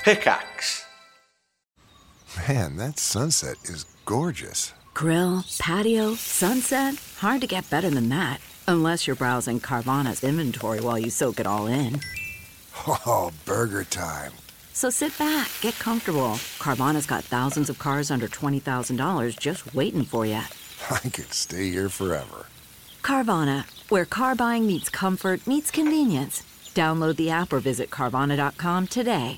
Pickaxe. Man, that sunset is gorgeous. Grill, patio, sunset. Hard to get better than that. Unless you're browsing Carvana's inventory while you soak it all in. Oh, burger time. So sit back, get comfortable. Carvana's got thousands of cars under $20,000 just waiting for you. I could stay here forever. Carvana, where car buying meets comfort meets convenience. Download the app or visit Carvana.com today.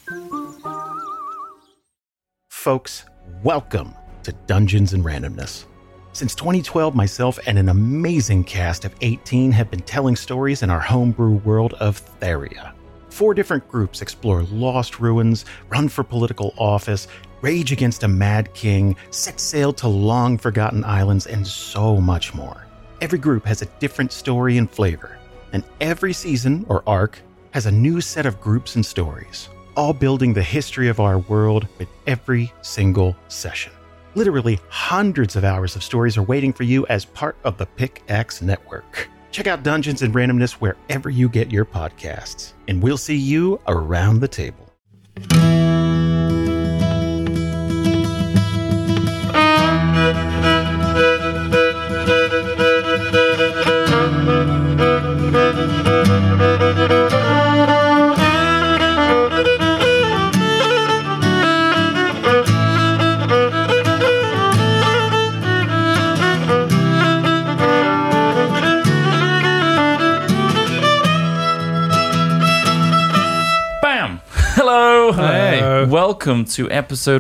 Folks, welcome to Dungeons and Randomness. Since 2012, myself and an amazing cast of 18 have been telling stories in our homebrew world of Theria. 4 different groups explore lost ruins, run for political office, rage against a mad king, set sail to long-forgotten islands, and so much more. Every group has a different story and flavor, and every season, or arc, has a new set of groups and stories, all building the history of our world with every single session. Literally hundreds of hours of stories are waiting for you as part of the Pickaxe Network. Check out Dungeons and Randomness wherever you get your podcasts, and we'll see you around the table. Welcome to episode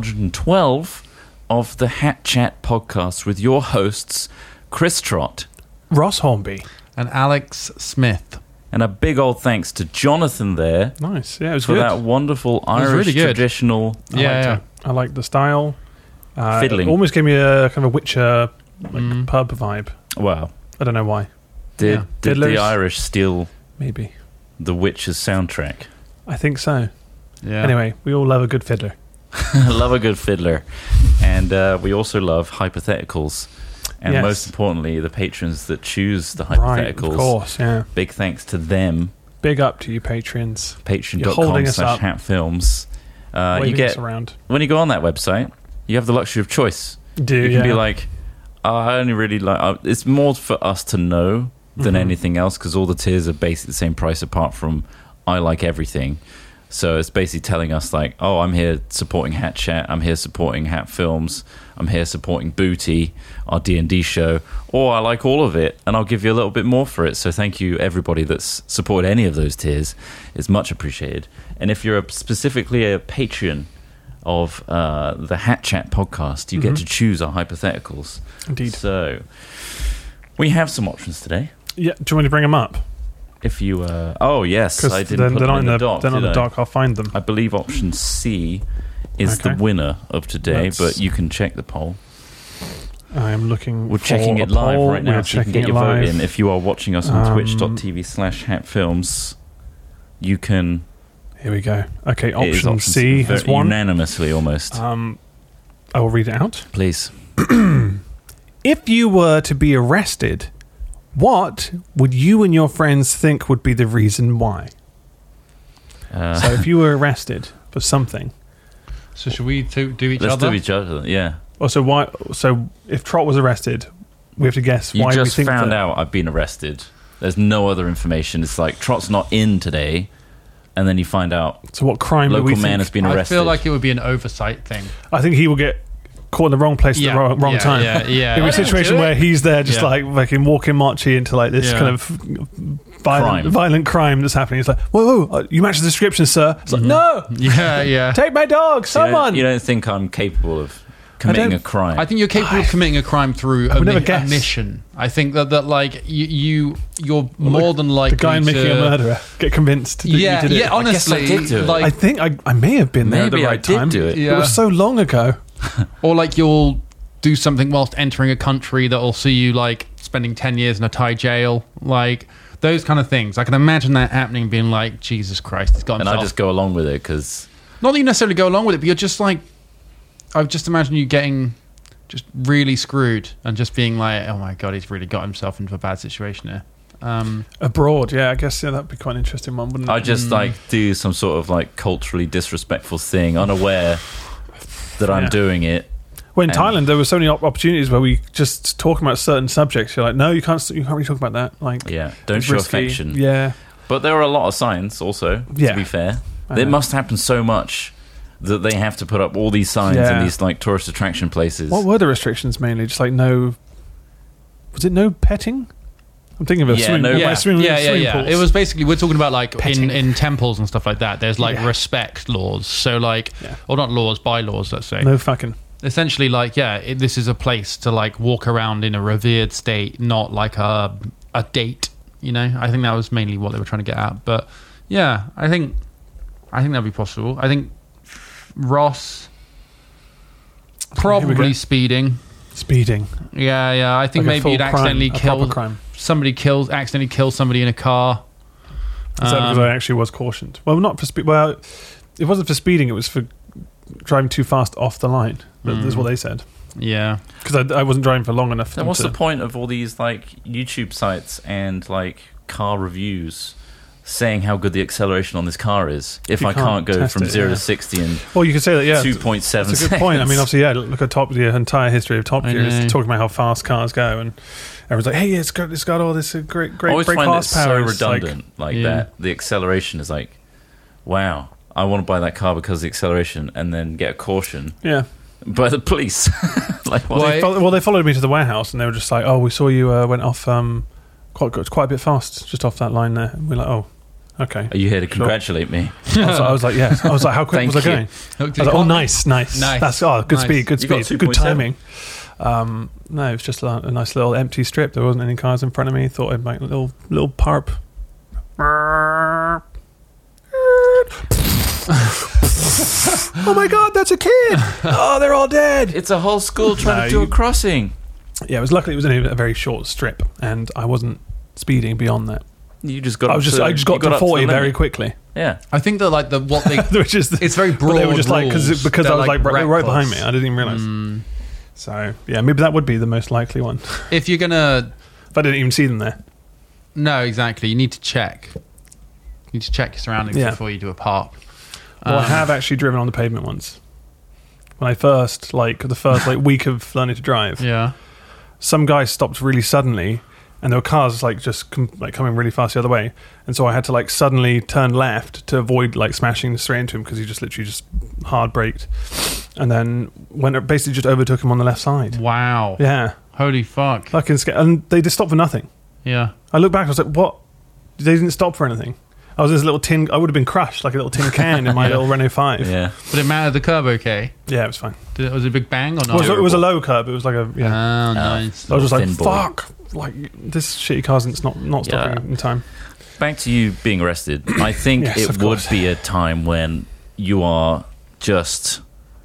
112 of the Hat Chat podcast with your hosts, Chris Trott, Ross Hornby, and Alex Smith. And a big old thanks to Jonathan there. Nice, yeah, it was for good. that wonderful Irish really good. traditional. I liked the style. Fiddling. It almost gave me a kind of a Witcher pub vibe. Wow. I don't know why. Did the Irish steal maybe the Witcher's soundtrack? I think so. Yeah. Anyway, we all love a good fiddler. Love a good fiddler. And we also love hypotheticals. And most importantly, the patrons that choose the hypotheticals. Right, of course, yeah. Big thanks to them. Big up to you patrons. Patreon.com/hatfilms. You get around. When you go on that website, you have the luxury of choice. You can be like, I only really like... it's more for us to know than anything else, because all the tiers are basically the same price apart from I like everything. So it's basically telling us like, oh, I'm here supporting Hat Chat, I'm here supporting Hat Films, I'm here supporting Booty, our D&D show, or I like all of it, and I'll give you a little bit more for it. So thank you, everybody that's supported any of those tiers. It's much appreciated. And if you're specifically a patron of the Hat Chat podcast, you get to choose our hypotheticals. Indeed. So we have some options today. Yeah, do you want me to bring them up? If you, oh yes, I didn't put them in the doc. They're not in the doc. I'll find them. I believe option C is the winner of today, but you can check the poll. I am looking. We're checking it live right now, so you can get your vote in. If you are watching us on twitch.tv/hatfilms, you can. Here we go. Okay, option C has won unanimously, almost. I will read it out, please. If you were to be arrested, what would you and your friends think would be the reason why? So if you were arrested for something... So should we do each other? Let's do each other, yeah. So if Trott was arrested, we have to guess why we think that... You just found out I've been arrested. There's no other information. It's like, Trott's not in today, and then you find out... So what crime do we think? Local man has been arrested. I feel like it would be an oversight thing. I think he will get... caught in the wrong place at the wrong time. Yeah. It'll be a situation where he's there just like fucking walking Marchie into like this kind of violent crime that's happening. It's like, whoa, you match the description, sir. It's like, no! Yeah. Take my dog, someone! You don't think I'm capable of committing a crime? I think you're capable of committing a crime through omission. I think that like you're more than likely the guy making a murderer get convinced that you did it. Yeah, honestly, I did do it. I think I may have been there at the right time. Do it. It was so long ago. Or like you'll do something whilst entering a country that'll see you like spending 10 years in a Thai jail, like those kind of things. I can imagine that happening, being like, Jesus Christ, he's got himself. And I just go along with it because... Not that you necessarily go along with it, but you're just like... I've just imagined you getting just really screwed and just being like, oh my God, he's really got himself into a bad situation here. Abroad, yeah, I guess that'd be quite an interesting one, wouldn't it? I just like do some sort of like culturally disrespectful thing, unaware that I'm doing it. Well, in Thailand, there were so many opportunities where we just talk about certain subjects. You're like, no, you can't really talk about that. Like, don't show risky. affection. Yeah, but there are a lot of signs also. To be fair, it must happen so much that they have to put up all these signs in these like tourist attraction places. What were the restrictions mainly? Just like no. Was it no petting? I'm thinking of a swimming pools. It was basically, we're talking about like in temples and stuff like that. There's like respect laws. So like, or not laws, bylaws, let's say. No fucking. Essentially, like, this is a place to like walk around in a revered state, not like a date. You know, I think that was mainly what they were trying to get at. But yeah, I think that'd be possible. I think Ross probably speeding. Yeah. I think maybe you'd accidentally accidentally kill somebody in a car. Is that because I actually was cautioned? Well, not for speed. Well, it wasn't for speeding. It was for driving too fast off the line. That's what they said. Yeah, because I wasn't driving for long enough. Then what's the point of all these like YouTube sites and like car reviews saying how good the acceleration on this car is if I can't go from 0 to 60 in well, you could say that 2.7 seconds. That's a good point. I mean, obviously, look at the entire history of Top Gear is talking about how fast cars go, and everyone's like, hey, it's got all this great brake horsepower. I always find it so redundant like that. The acceleration is like, wow, I want to buy that car because of the acceleration, and then get a caution. Yeah. By the police. Like, they followed me to the warehouse, and they were just like, oh, we saw you went off quite a bit fast just off that line there. And we're like, oh, okay. Are you here to congratulate me? I was like, yes. I was like, how quick was I going? I was like, oh, nice. That's good speed, good timing. No, it was just a nice little empty strip. There wasn't any cars in front of me. Thought I'd make a little parp. Oh my god, that's a kid! Oh, they're all dead. It's a whole school trying to do a crossing. Yeah, luckily it was only a very short strip, and I wasn't speeding beyond that. You just got. I just got to 40 very quickly. Yeah, I think that like what they, which is it's very broad. They were just like because I was like right behind me. I didn't even realize. So yeah, maybe that would be the most likely one. If you're gonna, if I didn't even see them there. No, exactly. You need to check. You need to check your surroundings before you do a park. Well, I have actually driven on the pavement once. When I first, the first week of learning to drive. Yeah. Some guy stopped really suddenly, and there were cars coming really fast the other way, and so I had to suddenly turn left to avoid smashing straight into him because he just literally hard braked, and then basically just overtook him on the left side. Wow. Yeah. Holy fuck. Fucking scary. And they just stopped for nothing. Yeah. I look back, I was like, what? They didn't stop for anything. I was in this little tin. I would have been crushed like a little tin can in my little Renault 5. Yeah, but it mattered the curb okay? Yeah, it was fine. Was it a big bang or not? It was a low curb. It was like a Oh, nice. I was just like, fuck, this shitty car's not stopping in time. Back to you being arrested. I think it would be a time when you are just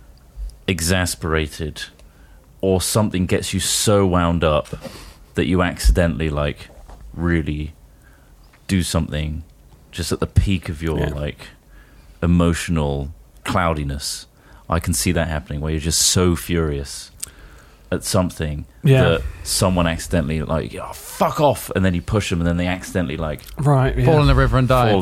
exasperated, or something gets you so wound up that you accidentally really do something just at the peak of your emotional cloudiness. I can see that happening where you're just so furious at something that someone accidentally oh, fuck off, and then you push them and then they accidentally fall in the river and die.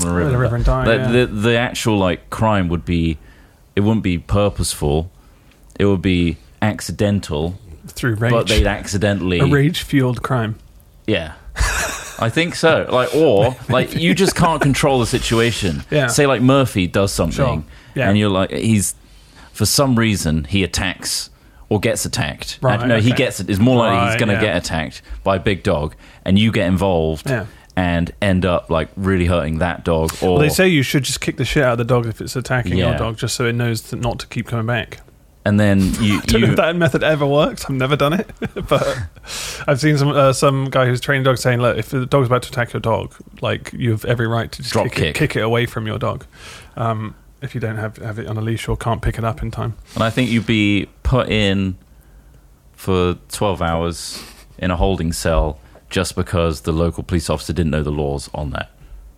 The actual crime would be, it wouldn't be purposeful, it would be accidental through rage, but they'd accidentally a rage fueled crime. Yeah. I think so. You just can't control the situation. Yeah. Say Murphy does something, and you're he's, for some reason, he attacks or gets attacked. Right. He gets it. It's more likely he's going to get attacked by a big dog, and you get involved and end up really hurting that dog. Or they say you should just kick the shit out of the dog if it's attacking your dog, just so it knows not to keep coming back. And then I don't know if that method ever works. I've never done it, but I've seen some guy who's training dogs saying, "Look, if the dog's about to attack your dog, you have every right to just kick it away from your dog. If you don't have it on a leash or can't pick it up in time." And I think you'd be put in for 12 hours in a holding cell just because the local police officer didn't know the laws on that.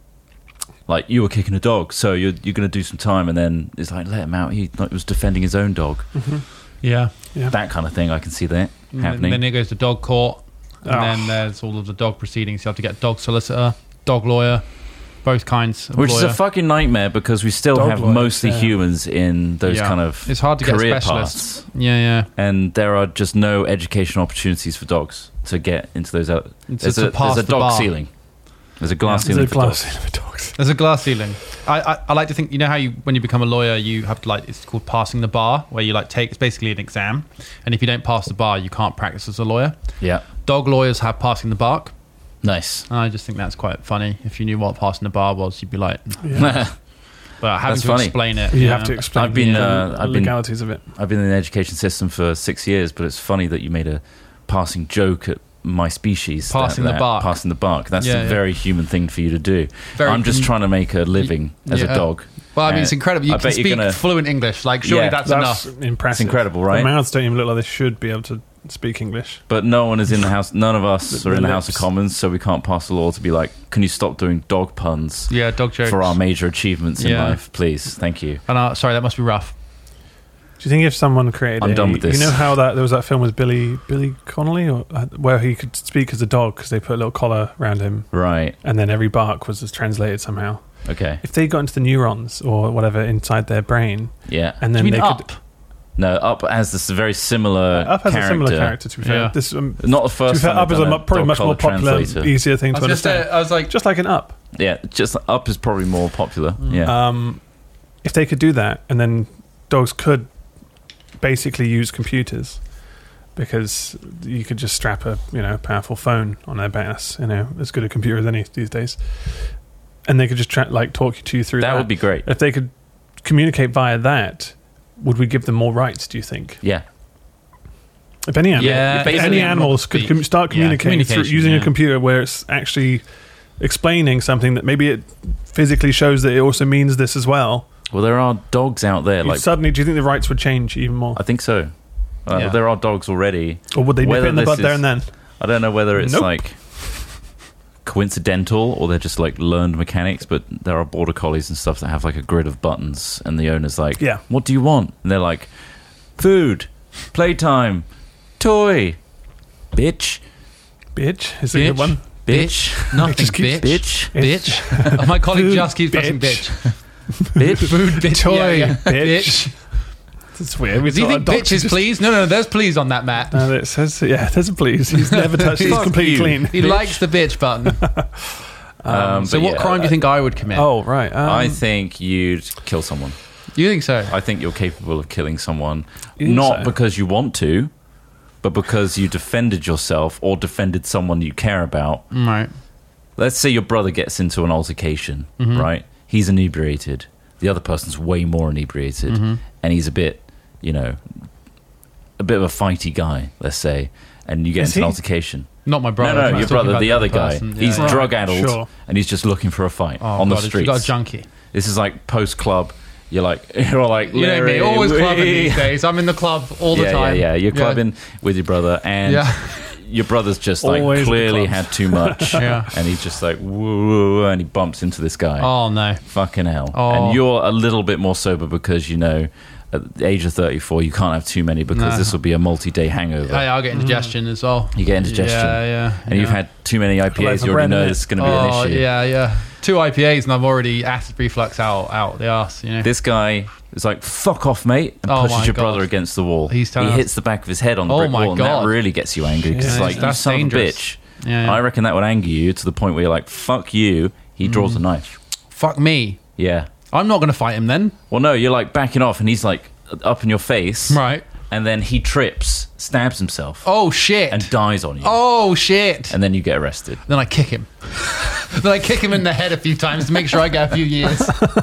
You were kicking a dog, so you're going to do some time, and then it's let him out. He was defending his own dog. Mm-hmm. Yeah. That kind of thing. I can see that happening. And then he goes to dog court, And then there's all of the dog proceedings. You have to get dog solicitor, dog lawyer, both kinds of Which lawyer. is a fucking nightmare because we still have mostly humans in those kind of it's hard to get career specialists. paths. Yeah. And there are just no educational opportunities for dogs to get into those. There's a the dog bar. ceiling. There's a glass ceiling for dogs. There's a glass ceiling. I like to think, you know how when you become a lawyer, you have to it's called passing the bar, where you it's basically an exam. And if you don't pass the bar, you can't practice as a lawyer. Yeah. Dog lawyers have passing the bark. Nice. I just think that's quite funny. If you knew what passing the bar was, you'd be like... But having to explain it... You have to explain the legalities of it. I've been in the education system for 6 years, but it's funny that you made a passing joke at my species. Passing the bark. Passing the bark. That's a very human thing for you to do. I'm just trying to make a living as a dog. Well, I mean, it's incredible. You can speak fluent English. Surely that's enough. Impressive. It's incredible, right? The mouths don't even look like they should be able to speak English. But no one is in the house. None of us are in the House of Commons, so we can't pass a law to be like, can you stop doing dog puns? Yeah, dog jokes. For our major achievements in life, please. Thank you. And sorry, that must be rough. Do you think if someone created I'm done with this. You know how there was that film with Billy Connolly, where he could speak as a dog because they put a little collar around him, right? And then every bark was just translated somehow. Okay. If they got into the neurons or whatever inside their brain, and then they Up? No, Up has this very similar. Up has a similar character. To be fair, this not the first. To be fair, Up is probably much more popular, easier thing to understand. I was like, just like an Up. Yeah, just Up is probably more popular. Yeah. If they could do that, and then dogs could basically use computers, because you could just strap a powerful phone on their back, as good a computer as any these days, and they could just talk you through that. That would be great. If they could communicate via that, would we give them more rights, do you think? Yeah. If any animals could start communicating through using a computer where it's actually explaining something that maybe it physically shows that it also means this as well. Well, there are dogs out there. Suddenly, do you think the rights would change even more? I think so. There are dogs already. Or would they nip it in the bud there and then? I don't know whether it's coincidental or they're just learned mechanics, but there are border collies and stuff that have a grid of buttons, and the owner's like, what do you want? And they're like, food, playtime, toy, bitch. Bitch is a good one. Bitch. Nothing, bitch. Bitch. My colleague just keeps pressing bitch. Bitch. Food, bitch. Toy, yeah. bitch. That's weird. Do you think bitches please? No, there's please on that, Matt. No, it says, there's a please. He's never touched it. He's completely clean. He likes the bitch button. So what crime do you think I would commit? Oh, right. I think you'd kill someone. You think so? I think you're capable of killing someone. Not because you want to, but because you defended yourself or defended someone you care about. Right. Let's say your brother gets into an altercation, right? He's inebriated. The other person's way more inebriated. And he's a bit, a bit of a fighty guy, let's say. And you get into an altercation. Not my brother. No, your brother, the other guy. He's drug-addled, and he's just looking for a fight on the streets. He's got a junkie. This is post-club. You're like, you know me, always clubbing these days. I'm in the club all the time. Yeah. You're clubbing with your brother, and your brother's just clearly had too much, and he's just woo, and he bumps into this guy. Oh no, fucking hell! And you're a little bit more sober because at the age of 34 you can't have too many because this will be a multi-day hangover. I'll get indigestion as well. You get indigestion, and you've had too many IPAs. You already know it's going to be an issue. Yeah. 2 IPAs and I'm already acid reflux out the arse. This guy is like, fuck off, mate, and pushes your brother against the wall. He hits the back of his head on the brick wall, and that really gets you angry because it's you son dangerous. Of a bitch. I reckon that would anger you to the point where you're like, fuck you. He draws a knife. Fuck me. Yeah. I'm not going to fight him then. Well, no, you're backing off and he's up in your face. Right. And then he trips, stabs himself. Oh, shit. And dies on you. Oh, shit. And then you get arrested. Then I kick him. Then I kick him in the head a few times to make sure I get a few years.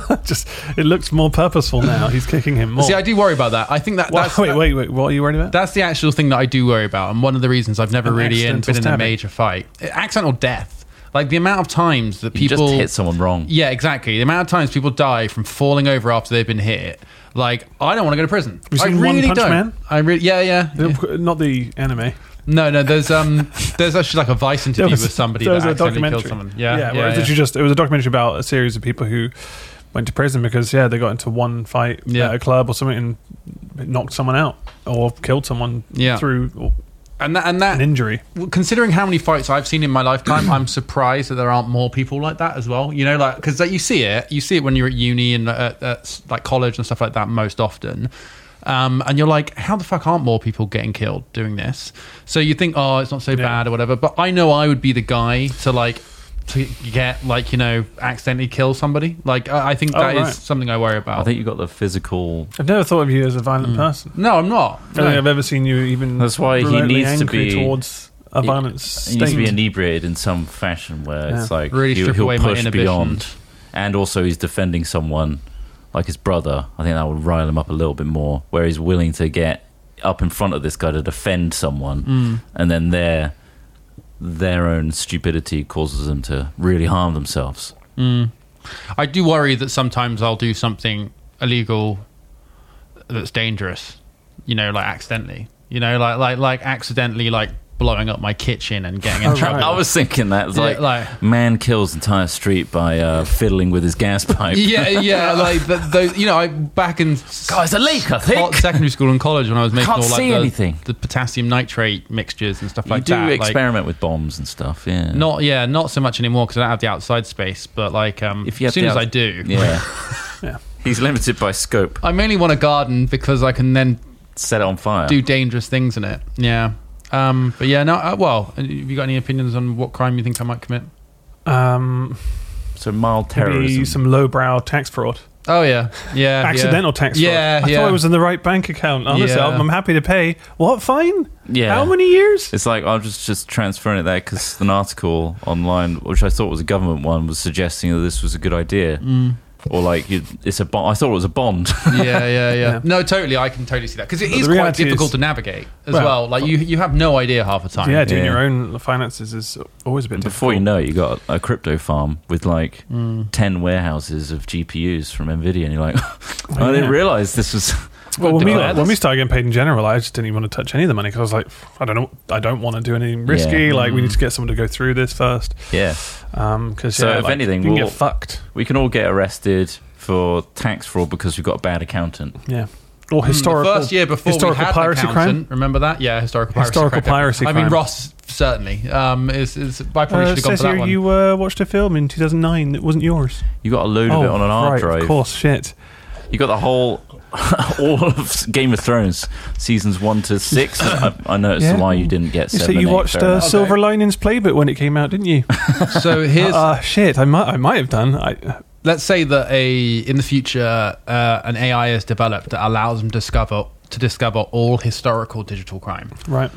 It looks more purposeful now. He's kicking him more. See, I do worry about that. I think that's... Wait. What are you worried about? That's the actual thing that I do worry about. And one of the reasons I've never been in a major fight. Accidental death. The amount of times that people... You just hit someone wrong. Yeah, exactly. The amount of times people die from falling over after they've been hit. I don't want to go to prison. Have you seen One Punch Man? Yeah. Not the anime. No. There's actually a Vice interview with somebody that accidentally killed someone. It was a documentary about a series of people who went to prison because they got into one fight at a club or something and knocked someone out or killed someone through an injury. Considering how many fights I've seen in my lifetime, I'm surprised that there aren't more people like that as well. You know, like because you see it when you're at uni and at like college and stuff like that most often. And you're like, how the fuck aren't more people getting killed doing this? So you think, oh, it's not so bad or whatever. But I know I would be the guy to get like, you know, accidentally kill somebody. Like I think that is something I worry about. I think you got the physical. I've never thought of you as a violent person. No, I'm not. I don't think I've ever seen you even. That's why he needs to be towards a violent state. He needs to be inebriated in some fashion where it's like really strip away he'll my push beyond, and also he's defending someone like his brother. I think that would rile him up a little bit more, where he's willing to get up in front of this guy to defend someone, and then their own stupidity causes them to really harm themselves. I do worry that sometimes I'll do something illegal that's dangerous, you know, like accidentally, you know, like accidentally, like blowing up my kitchen and getting in trouble. I was thinking that. It's like man kills entire street by fiddling with his gas pipe. Yeah, like those, you know, I back in guys, a leak, I think. Secondary school and college when I was making Can't all like anything. The potassium nitrate mixtures and stuff like that. You do experiment with bombs and stuff, yeah. Not so much anymore because I don't have the outside space, but like if you as soon as I do. Yeah. Yeah. He's limited by scope. I mainly want a garden because I can then set it on fire. Do dangerous things in it. Yeah. But yeah, no. Well, have you got any opinions on what crime you think I might commit? So mild terrorism. Maybe some lowbrow tax fraud. Oh yeah. Accidental tax fraud. Yeah, I thought it was in the right bank account. Honestly, I'm happy to pay. What fine? Yeah. How many years? It's like I'm just transferring it there because an article online, which I thought was a government one, was suggesting that this was a good idea. Or like it's a bond. I thought it was a bond. Yeah. No, totally. I can totally see that because it is quite difficult to navigate as well. Like you have no idea half the time. Yeah, doing your own finances is always a bit difficult. Before you know it, you got a crypto farm with like 10 warehouses of GPUs from Nvidia, and you're like, I didn't realize this was. Well, when we started getting paid in general, I just didn't even want to touch any of the money because I was like, I don't know, I don't want to do anything risky. Like, we need to get someone to go through this first. Yeah. Because if anything, we can get fucked. We can all get arrested for tax fraud because we've got a bad accountant. Yeah. Or historical. The first year before we had piracy crime. Remember that? Yeah, historical piracy crime. I mean, Ross certainly. I probably should have gone for that one. You watched a film in 2009 that wasn't yours. You got a load of it on an hard drive. Of course, shit. You got the whole. All of Game of Thrones seasons 1 to 6. I noticed why you didn't get 7. So you watched Silver Linings Playbook when it came out, didn't you? So here's shit. I might have done. Let's say that in the future an AI is developed that allows them to discover all historical digital crime. Right.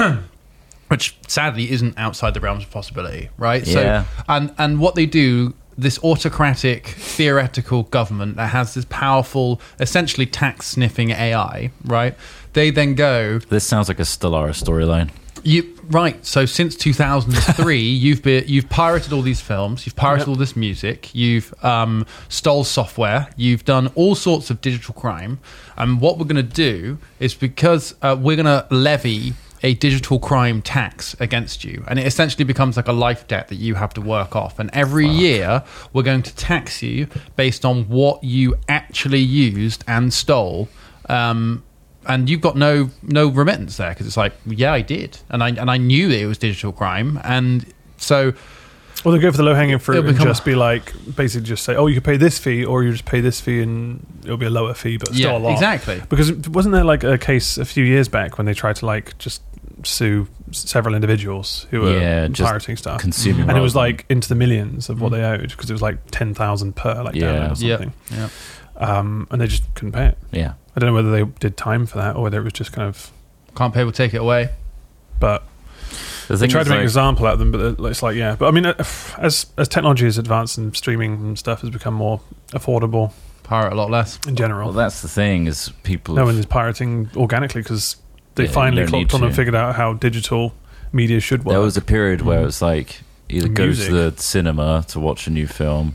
Which sadly isn't outside the realms of possibility, right? Yeah. So and what they do. This autocratic theoretical government that has this powerful, essentially tax-sniffing AI, right? They then go... This sounds like a Stellaris storyline. Right. So since 2003, you've pirated all these films, you've pirated all this music, you've stole software, you've done all sorts of digital crime. And what we're going to do is because we're going to levy a digital crime tax against you, and it essentially becomes like a life debt that you have to work off, and every year we're going to tax you based on what you actually used and stole, and you've got no remittance there because it's like, yeah, I did, and I knew that it was digital crime, and so well, they go for the low-hanging fruit and just be like, basically just say, oh, you could pay this fee, or you just pay this fee and it'll be a lower fee, but still a lot. Exactly. Because wasn't there like a case a few years back when they tried to like just sue several individuals who were pirating stuff, consuming, and it was like into the millions of what they owed because it was like 10,000 per download or something. Yeah. And they just couldn't pay it. Yeah. I don't know whether they did time for that or whether it was just kind of can't pay, we'll take it away. But they tried to make an example out of them, but it's like, yeah. But I mean, as technology has advanced and streaming and stuff has become more affordable, pirate a lot less in general. Well, that's the thing is people. No one is pirating organically because they finally clocked on and figured out how digital media should work. There was a period where it was like either go to the cinema to watch a new film,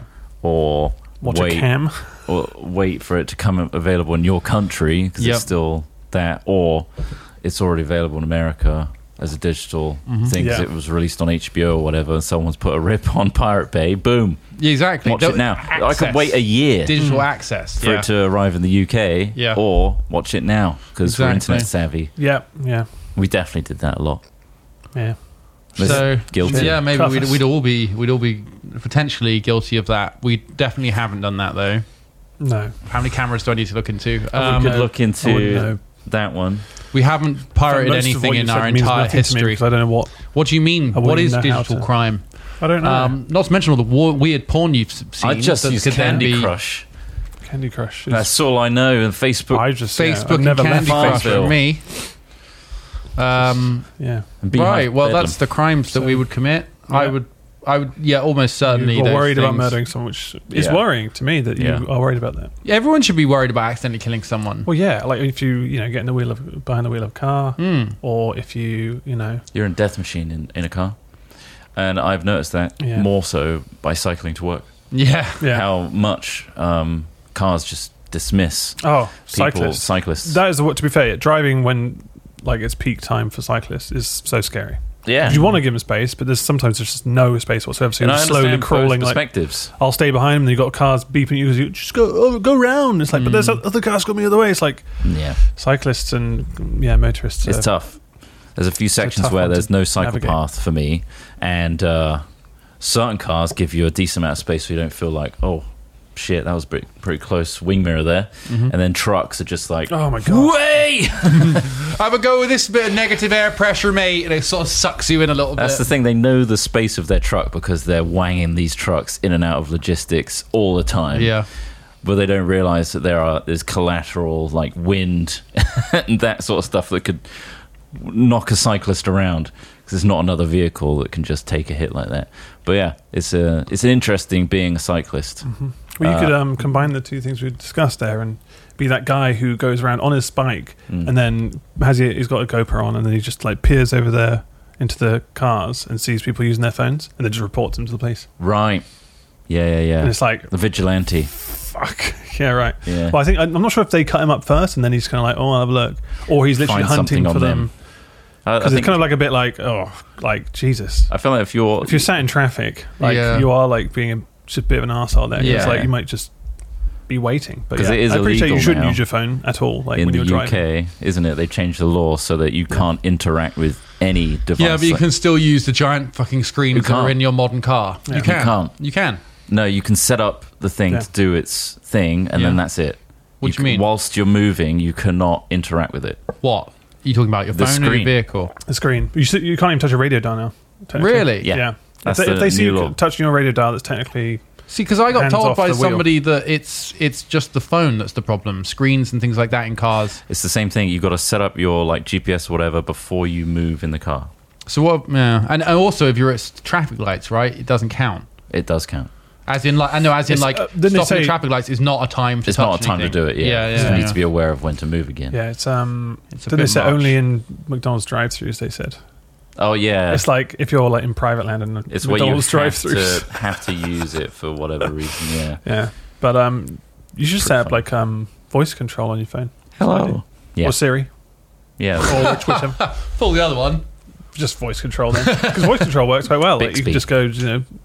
or watch a cam, or wait for it to come available in your country because it's still that, or it's already available in America as a digital thing because it was released on HBO or whatever, and someone's put a rip on Pirate Bay, boom. Yeah, exactly. Watch it now. I could wait a year. Digital access. For it to arrive in the UK, or watch it now because we're internet savvy. Yeah. We definitely did that a lot. Yeah. So guilty. Yeah, maybe we'd all be potentially guilty of that. We definitely haven't done that though. No. How many cameras do I need to look into? We could look into that one. We haven't pirated anything in our entire history. I don't know what. What do you mean? What is digital crime? I don't know. Not to mention all the weird porn you've seen. I just use Candy Crush. Candy Crush. That's all I know. And Facebook. Facebook and Candy Crush for me. Yeah. Right. Well, that's the crimes that we would commit. Yeah. I would. Yeah, almost certainly. You're worried about murdering someone, which is worrying to me that you are worried about that. Yeah, everyone should be worried about accidentally killing someone. Well, yeah, like if you get in behind the wheel of a car, or if you're in death machine in a car, and I've noticed that more so by cycling to work. Yeah. How much cars just dismiss. Cyclists. That is what. To be fair, driving when it's peak time for cyclists is so scary. Yeah, you want to give them space, but sometimes there's just no space whatsoever. So you're slowly crawling. Perspectives. I'll stay behind them. And you've got cars beeping you. You just go round. It's like, but there's other cars coming the other way. It's like, cyclists and motorists. It's tough. There's a few sections where there's no cycle path for me, and certain cars give you a decent amount of space, so you don't feel like, oh shit, that was pretty close wing mirror there. And then trucks are just like, oh my god, way have a go with this bit of negative air pressure, mate, and it sort of sucks you in a little bit. That's the thing, they know the space of their truck because they're wanging these trucks in and out of logistics all the time. But they don't realize that there's collateral like wind and that sort of stuff that could knock a cyclist around, because there's not another vehicle that can just take a hit like that. But yeah, it's an interesting being a cyclist. Well, you could combine the two things we discussed there and be that guy who goes around on his bike and then he's got a GoPro on, and then he just peers over there into the cars and sees people using their phones and then just reports them to the police. Right. Yeah. And it's like the vigilante. Fuck. Yeah, right. Yeah. Well, I'm not sure if they cut him up first and then he's kind of like, oh, I'll have a look. Or he's literally hunting for them. Because it's kind of like a bit like, Jesus. I feel like if you're sat in traffic, you are being just a bit of an arsehole there. It's like you might just be waiting. But it is I appreciate illegal you shouldn't now use your phone at all. In when you're the UK, driving. isn't it? They changed the law so that you can't interact with any device. Yeah, but you can still use the giant fucking screens that are in your modern car. Yeah. You can. No, you can set up the thing to do its thing, and then that's it. What do you mean? Whilst you're moving, you cannot interact with it. What? Are you talking about your phone or your vehicle? The screen. You can't even touch a radio dial now. Really? Yeah. If they see you touching your radio dial, that's technically... See, because I got told by somebody that it's just the phone that's the problem. Screens and things like that in cars. It's the same thing. You've got to set up your GPS or whatever before you move in the car. So what? Yeah, and also if you're at traffic lights, right? It doesn't count. It does count. As in, stopping at traffic lights is not a time to. It's not a time to do it. Yeah. You need to be aware of when to move again. Yeah, it's didn't they say only in McDonald's drive-thrus? They said. Oh yeah, it's like if you're in private land and it's McDonald's drive-thrus, have to use it for whatever reason. Yeah. But you should set up voice control on your phone. Hello. Or Siri. Yeah. Or whichever. Pull the other one. Just voice control then, because voice control works quite well. You can just go,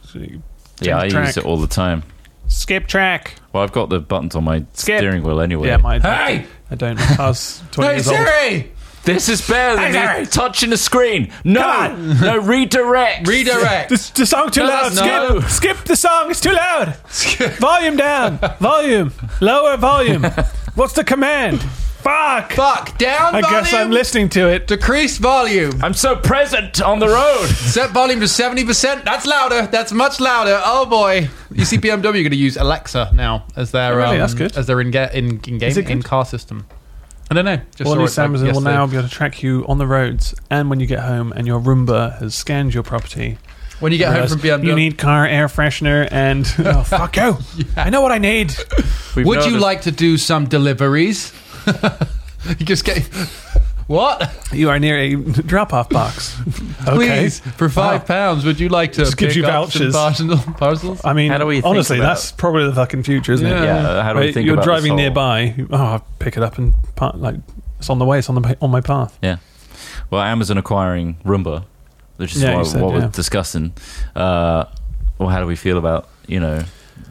I use it all the time. Skip track. Well, I've got the buttons on my steering wheel anyway. Yeah, hey! I don't. I was 20 years old. Siri! This is better than me touching the screen. No, redirect. The song too loud. No. Skip the song. It's too loud. Volume down. Volume. Lower volume. What's the command? Fuck. Down volume. I guess I'm listening to it. Decrease volume. I'm so present on the road. Set volume to 70%. That's louder. That's much louder. Oh boy. You see BMW are going to use Alexa now as their that's good. as their in-car system. I don't know. Amazon will now be able to track you on the roads and when you get home, and your Roomba has scanned your property. When you get home from BMW, you need car air freshener and fuck you. I know what I need. Would you like to do some deliveries? You just get what? You are near a drop-off box. Okay. Please, for £5, would you like to pick you up vouchers. some parcels? I mean, how do we honestly, that's probably the fucking future, isn't it? Yeah. How do we think you're about driving nearby. I'll pick it up and it's on the way. It's on my path. Yeah. Well, Amazon acquiring Roomba, which is what we're discussing. Well, how do we feel about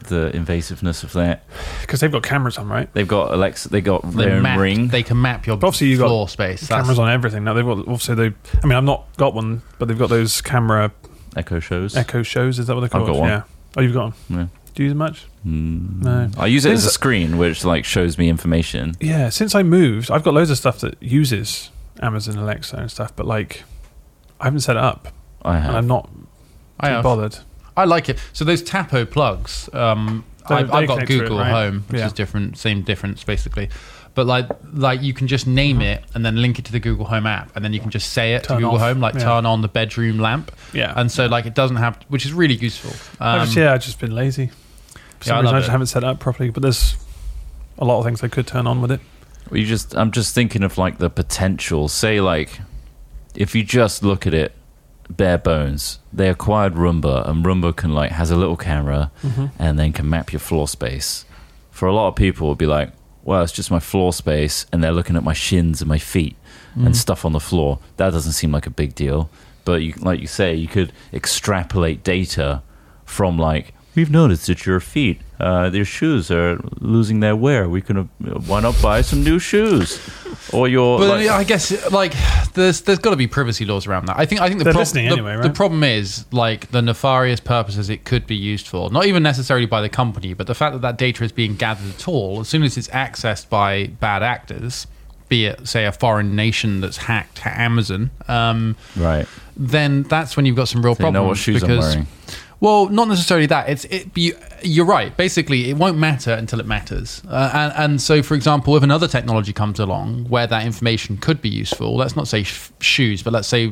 the invasiveness of that? Because they've got cameras on, right? They've got Alexa. They got their own Ring. They can map your obviously floor space. Cameras on everything now. They've got obviously I mean, I've not got one, but they've got those camera Echo Shows. Echo Shows, is that what they're called? I've got one. Yeah. Oh, you've got one. Yeah. Do you use it much? No. I use it as a screen, which like shows me information. Yeah. Since I moved, I've got loads of stuff that uses Amazon Alexa and stuff, but like I haven't set it up. I have. And I'm not too bothered. I like it. So those Tapo plugs, I've got Google Home, which is different, same difference basically. But like you can just name it and then link it to the Google Home app, and then you can just say it to Google Home, like turn on the bedroom lamp. Yeah. And so like it doesn't have, which is really useful. I've just been lazy. For some reason I just haven't set it up properly. But there's a lot of things I could turn on with it. I'm just thinking of like the potential. Say like if you just look at it bare bones, they acquired Roomba, and Roomba can like has a little camera and then can map your floor space. For a lot of people, it'd be like, well, it's just my floor space, and they're looking at my shins and my feet and stuff on the floor. That doesn't seem like a big deal. But like you say, you could extrapolate data from like, we've noticed that your feet, their shoes are losing their wear. We can why not buy some new shoes? Or your. But I guess like there's got to be privacy laws around that. I think they're listening anyway, right? The problem is like the nefarious purposes it could be used for. Not even necessarily by the company, but the fact that data is being gathered at all. As soon as it's accessed by bad actors, be it say a foreign nation that's hacked Amazon, right? Then that's when you've got some real problems. You know what shoes I'm wearing. Well, not necessarily that. You're right. Basically, it won't matter until it matters. And so, for example, if another technology comes along where that information could be useful, let's not say shoes, but let's say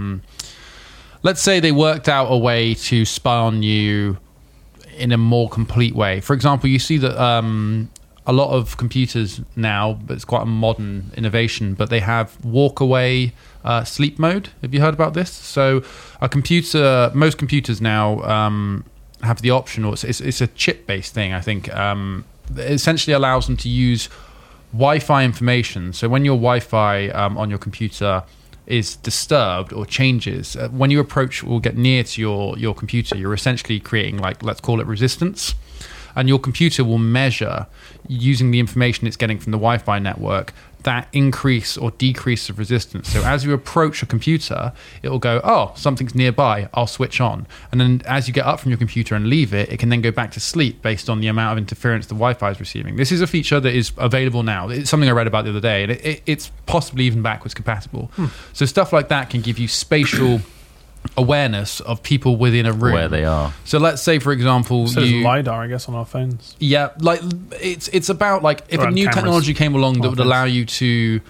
they worked out a way to spy on you in a more complete way. For example, you see that a lot of computers now, but it's quite a modern innovation, but they have walk away sleep mode. Have you heard about this? So most computers now have the option, or it's a chip-based thing, I think. It essentially allows them to use Wi-Fi information. So when your Wi-Fi on your computer is disturbed or changes, when you approach or get near to your computer, you're essentially creating, like, let's call it resistance. And your computer will measure, using the information it's getting from the Wi-Fi network, that increase or decrease of resistance. So as you approach a computer, it will go, oh, something's nearby, I'll switch on. And then as you get up from your computer and leave it, it can then go back to sleep based on the amount of interference the Wi-Fi is receiving. This is a feature that is available now. It's something I read about the other day, and it's possibly even backwards compatible. So stuff like that can give you spatial awareness of people within a room, where they are. So let's say, for example, so there's LiDAR, I guess, on our phones. Yeah, like it's about like if a new technology came along that would allow you to,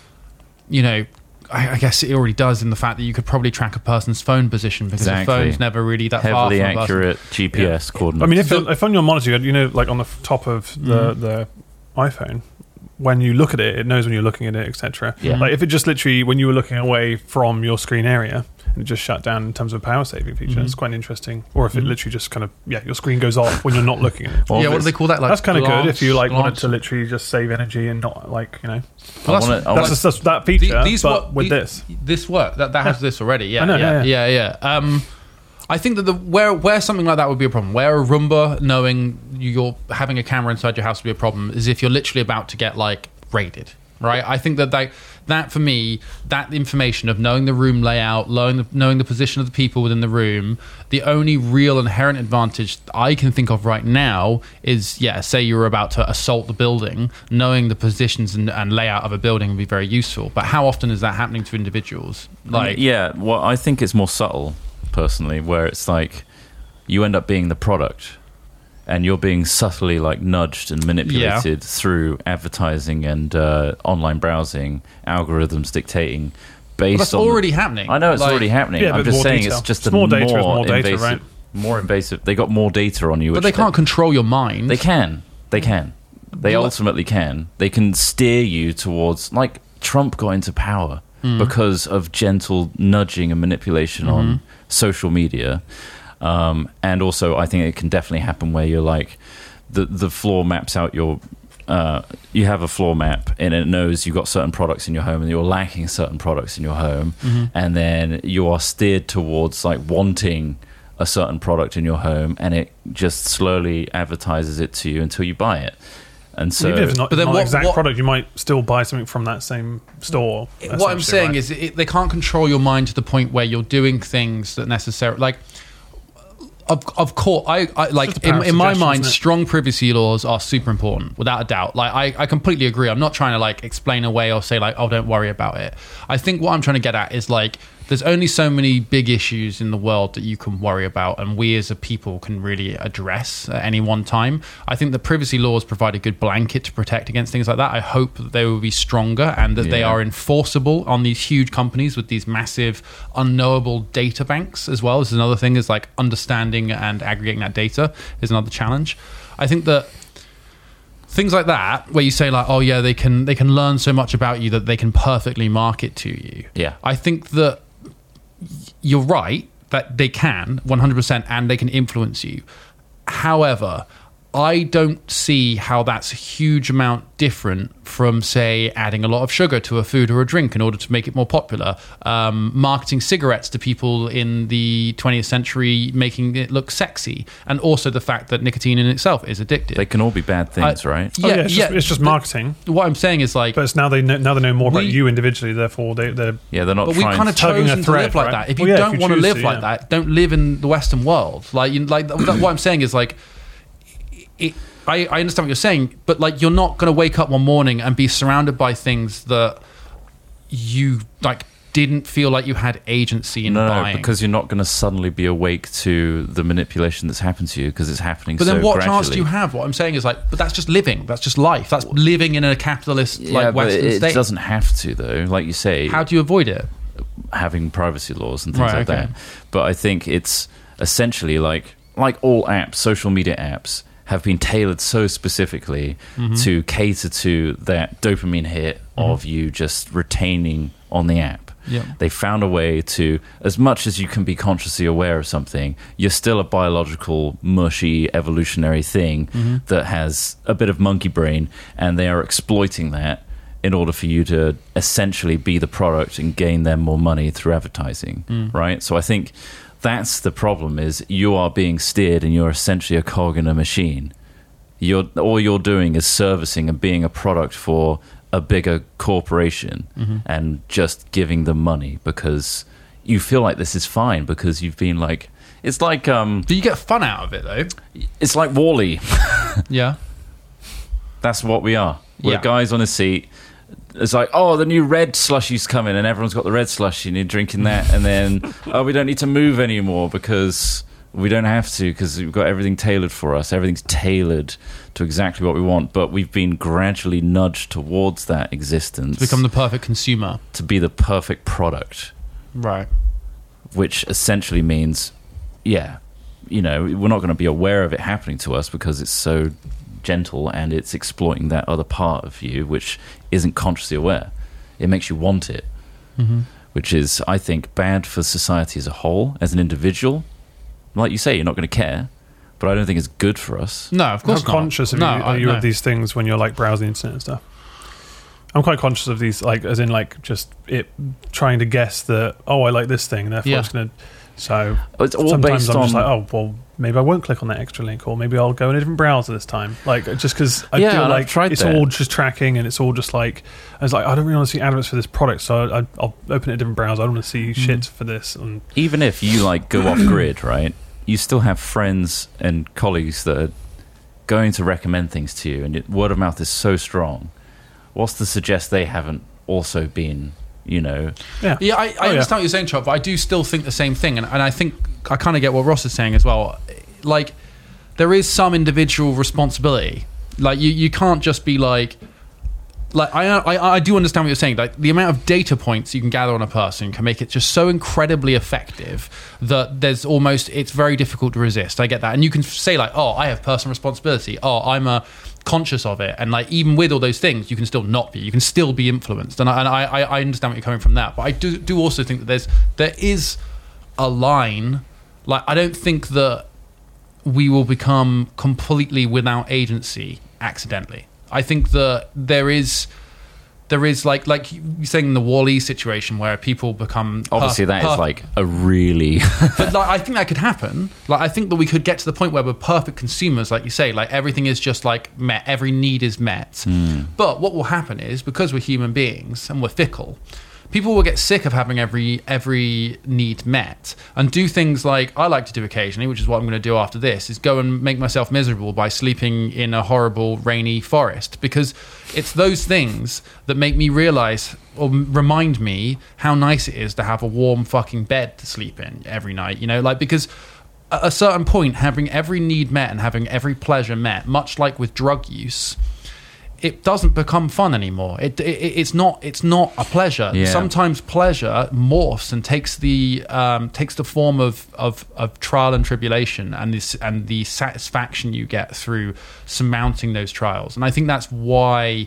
I guess it already does in the fact that you could probably track a person's phone position because the phone's never really that heavily far from accurate GPS coordinates. I mean, if on your monitor, like on the top of the iPhone, when you look at it, it knows when you're looking at it, etc. Yeah. Like if it just literally, when you were looking away from your screen area, and it just shut down in terms of a power saving feature, it's quite interesting. Or if it literally just kind of, your screen goes off when you're not looking at it. What do they call that? Like that's kind of good if you wanted to literally just save energy and not that's that feature. This work that has this already. Yeah, I know, yeah. I think that where something like that would be a problem, where a Roomba knowing you're having a camera inside your house would be a problem, is if you're literally about to get like raided, right? I think that for me, that information of knowing the room layout, knowing the position of the people within the room, the only real inherent advantage I can think of right now is, say you're about to assault the building, knowing the positions and layout of a building would be very useful. But how often is that happening to individuals? Well, I think it's more subtle, personally, where it's like you end up being the product and you're being subtly like nudged and manipulated through advertising and online browsing, algorithms dictating based that's on already happening. I know it's already happening. I'm just saying it's just more data is more data, right? More invasive. They got more data on you. But they can't control your mind. They can. They ultimately can. They can steer you towards, like Trump got into power because of gentle nudging and manipulation on social media. And also, I think it can definitely happen where you're like, the floor maps out your, you have a floor map and it knows you've got certain products in your home and you're lacking certain products in your home. And then you are steered towards like wanting a certain product in your home, and it just slowly advertises it to you until you buy it. And so, even if it's not, but then not exact product, you might still buy something from that same store. What I'm saying is they can't control your mind to the point where you're doing things that necessarily, like, of course, I like in my mind, strong privacy laws are super important, without a doubt. Like, I completely agree. I'm not trying to like explain away or say like, oh, don't worry about it. I think what I'm trying to get at is like, there's only so many big issues in the world that you can worry about, and we as a people can really address at any one time. I think the privacy laws provide a good blanket to protect against things like that. I hope that they will be stronger and that they are enforceable on these huge companies with these massive unknowable data banks as well. This is another thing, is like understanding and aggregating that data is another challenge. I think that things like that, where you say like, oh yeah, they can learn so much about you that they can perfectly market to you. Yeah. I think that you're right that they can 100%, and they can influence you. However, I don't see how that's a huge amount different from, say, adding a lot of sugar to a food or a drink in order to make it more popular, marketing cigarettes to people in the 20th century, making it look sexy, and also the fact that nicotine in itself is addictive. They can all be bad things, right? It's just marketing. What I'm saying is like, but it's now they know more about you individually. Therefore, they're not. But we've kind of chosen to live like that. If you don't want to live like that, don't live in the Western world. Like what I'm saying is like, I understand what you're saying, but like, you're not going to wake up one morning and be surrounded by things that you like didn't feel like you had agency in buying. No, because you're not going to suddenly be awake to the manipulation that's happened to you, because it's happening so gradually. But then what chance gradually. do you have? What I'm saying is like, but that's just living. That's just life. That's living in a capitalist Western state. It doesn't have to, though. Like you say, how do you avoid it? Having privacy laws and things like that. But I think it's essentially like all apps, social media apps, have been tailored so specifically to cater to that dopamine hit of you just retaining on the app. Yeah. They found a way to, as much as you can be consciously aware of something, you're still a biological, mushy, evolutionary thing that has a bit of monkey brain, and they are exploiting that in order for you to essentially be the product and gain them more money through advertising, right? So I think that's the problem, is you are being steered and you're essentially a cog in a machine. All you're doing is servicing and being a product for a bigger corporation and just giving them money because you feel like this is fine, because you've been like, it's like but you get fun out of it though. It's like WALL-E. Yeah, that's what we are. We're guys on a seat. It's like, oh, the new red slushy's coming, and everyone's got the red slushy and you're drinking that, and then we don't need to move anymore because we don't have to, because we've got everything tailored for us. Everything's tailored to exactly what we want, but we've been gradually nudged towards that existence. To become the perfect consumer. To be the perfect product. Right. Which essentially means, we're not going to be aware of it happening to us because it's so gentle and it's exploiting that other part of you which isn't consciously aware. It makes you want it, which is, I think, bad for society as a whole. As an individual, like you say, you're not going to care, but I don't think it's good for us. No, of course not. How conscious are you of these things when you're like browsing the internet and stuff? I'm quite conscious of these, like, as in like just it trying to guess that, oh, I like this thing, therefore it's going to. So it's all sometimes based I'm on, just like, oh, well, maybe I won't click on that extra link, or maybe I'll go in a different browser this time. Like, just because I feel like it's all just tracking, and it's all just like, I was like, I don't really want to see adverts for this product, so I'll open it in a different browser. I don't want to see shit for this. And even if you like go off grid, right, you still have friends and colleagues that are going to recommend things to you, and word of mouth is so strong. What's to suggest they haven't also been, I understand what you're saying, Chop, but I do still think the same thing, and I think I kind of get what Ross is saying as well. Like, there is some individual responsibility. Like, you can't just be like I do understand what you're saying. Like, the amount of data points you can gather on a person can make it just so incredibly effective that it's very difficult to resist. I get that, and you can say like, oh, I have personal responsibility. Oh, I'm conscious of it, and like, even with all those things, you can still not be. You can still be influenced, and I understand what you're coming from that. But I do also think that there is a line. Like, I don't think that we will become completely without agency accidentally. I think that there's there is like you're saying in the Wall-E situation where people become obviously that is like a really but like I think that could happen. Like I think that we could get to the point where we're perfect consumers, like you say, like everything is just like met, every need is met. But what will happen is, because we're human beings and we're fickle, people will get sick of having every need met and do things like I like to do occasionally, which is what I'm going to do after this, is go and make myself miserable by sleeping in a horrible rainy forest, because it's those things that make me realize or remind me how nice it is to have a warm fucking bed to sleep in every night, you know, like, because at a certain point, having every need met and having every pleasure met, much like with drug use, it doesn't become fun anymore. It's not a pleasure. Yeah. Sometimes pleasure morphs and takes the form of trial and tribulation, and the satisfaction you get through surmounting those trials. And I think that's why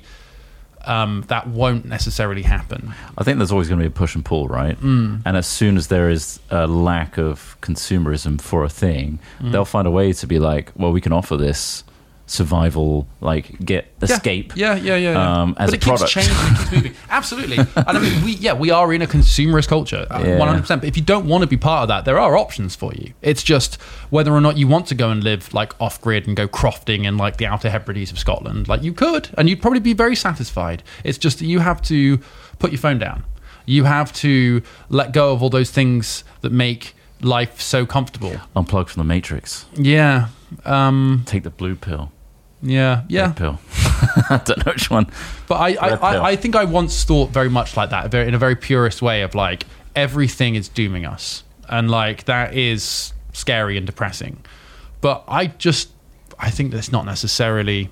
that won't necessarily happen. I think there's always going to be a push and pull, right? And as soon as there is a lack of consumerism for a thing, they'll find a way to be like, well, we can offer this survival, like escape. Yeah. As but a it product. keeps changing, it keeps moving. Absolutely. And I mean, we are in a consumerist culture, 100%. But if you don't want to be part of that, there are options for you. It's just whether or not you want to go and live like off grid and go crofting in like the Outer Hebrides of Scotland. Like you could, and you'd probably be very satisfied. It's just that you have to put your phone down. You have to let go of all those things that make life so comfortable. Unplug from the Matrix. Yeah. Take the blue pill. Yeah. Red pill. I don't know which one. But I think I once thought very much like that, in a very purist way of like, everything is dooming us. And like, that is scary and depressing. But I think that's not necessarily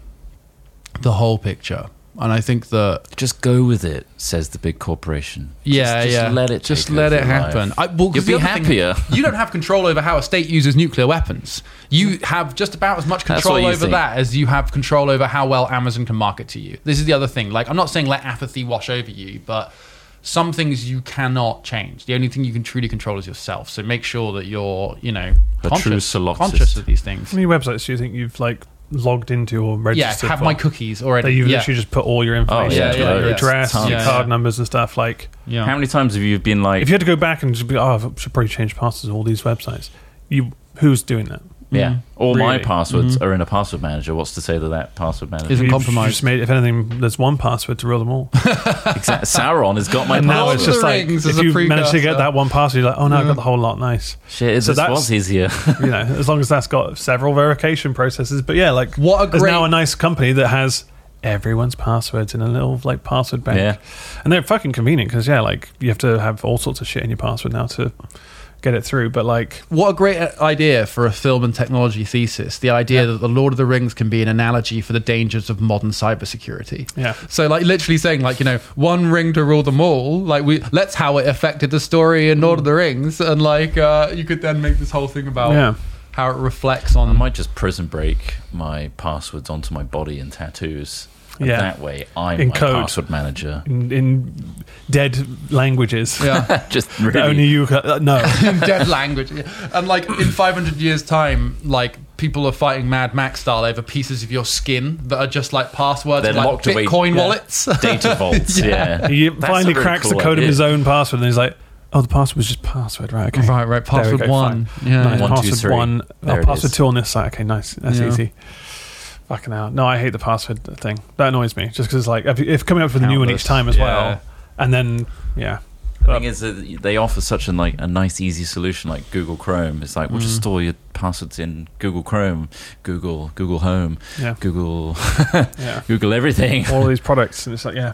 the whole picture. And I think that just go with it, says the big corporation. Just let it. Just let it happen. You'll be happier. You don't have control over how a state uses nuclear weapons. You have just about as much control over that as you have control over how well Amazon can market to you. This is the other thing. Like, I'm not saying let apathy wash over you, but some things you cannot change. The only thing you can truly control is yourself. So make sure that you're, conscious of these things. How many websites do you think you've like logged into or registered? Have my cookies already. That you've literally just put all your information, your address, your card numbers and stuff. Like, how many times have you been like, if you had to go back and just be, I should probably change passwords of all these websites. Who's doing that? Yeah, all my passwords are in a password manager. What's to say that password manager isn't compromised? Just made, if anything, there's one password to rule them all. Exactly. Sauron has got my and password. now it's just like, if you manage to get that one password, you're like, oh no, I've got the whole lot. Nice. Shit, this was easier. As long as that's got several verification processes. But yeah, like, there's now a nice company that has everyone's passwords in a little like password bank. Yeah. And they're fucking convenient because like you have to have all sorts of shit in your password now to get it through. But like, what a great idea for a film and technology thesis, the idea that the Lord of the Rings can be an analogy for the dangers of modern cybersecurity. So like literally saying like, one ring to rule them all, like that's how it affected the story in Lord of the Rings, and like you could then make this whole thing about how it reflects on. I might just prison break my passwords onto my body and tattoos. And that way, I'm in my code, password manager in dead languages. Yeah, just really only you. No, in dead language. And like in 500 years' time, like people are fighting Mad Max style over pieces of your skin that are just like passwords, they're like locked Bitcoin wallets, data vaults. He finally cracks the code of his own password, and he's like, "Oh, the password was just password, right? Okay, right. Password one, nice. 1, 2, 3. Password one. Password 2 on this site. Okay, nice. That's easy." Fucking hell. No, I hate the password thing. That annoys me. Just because, like, if coming up with a new one each time as well, and then the thing is that they offer such a nice, easy solution like Google Chrome. It's like, we'll just store your passwords in Google Chrome, Google Home, Google, Google everything. All these products, and it's like,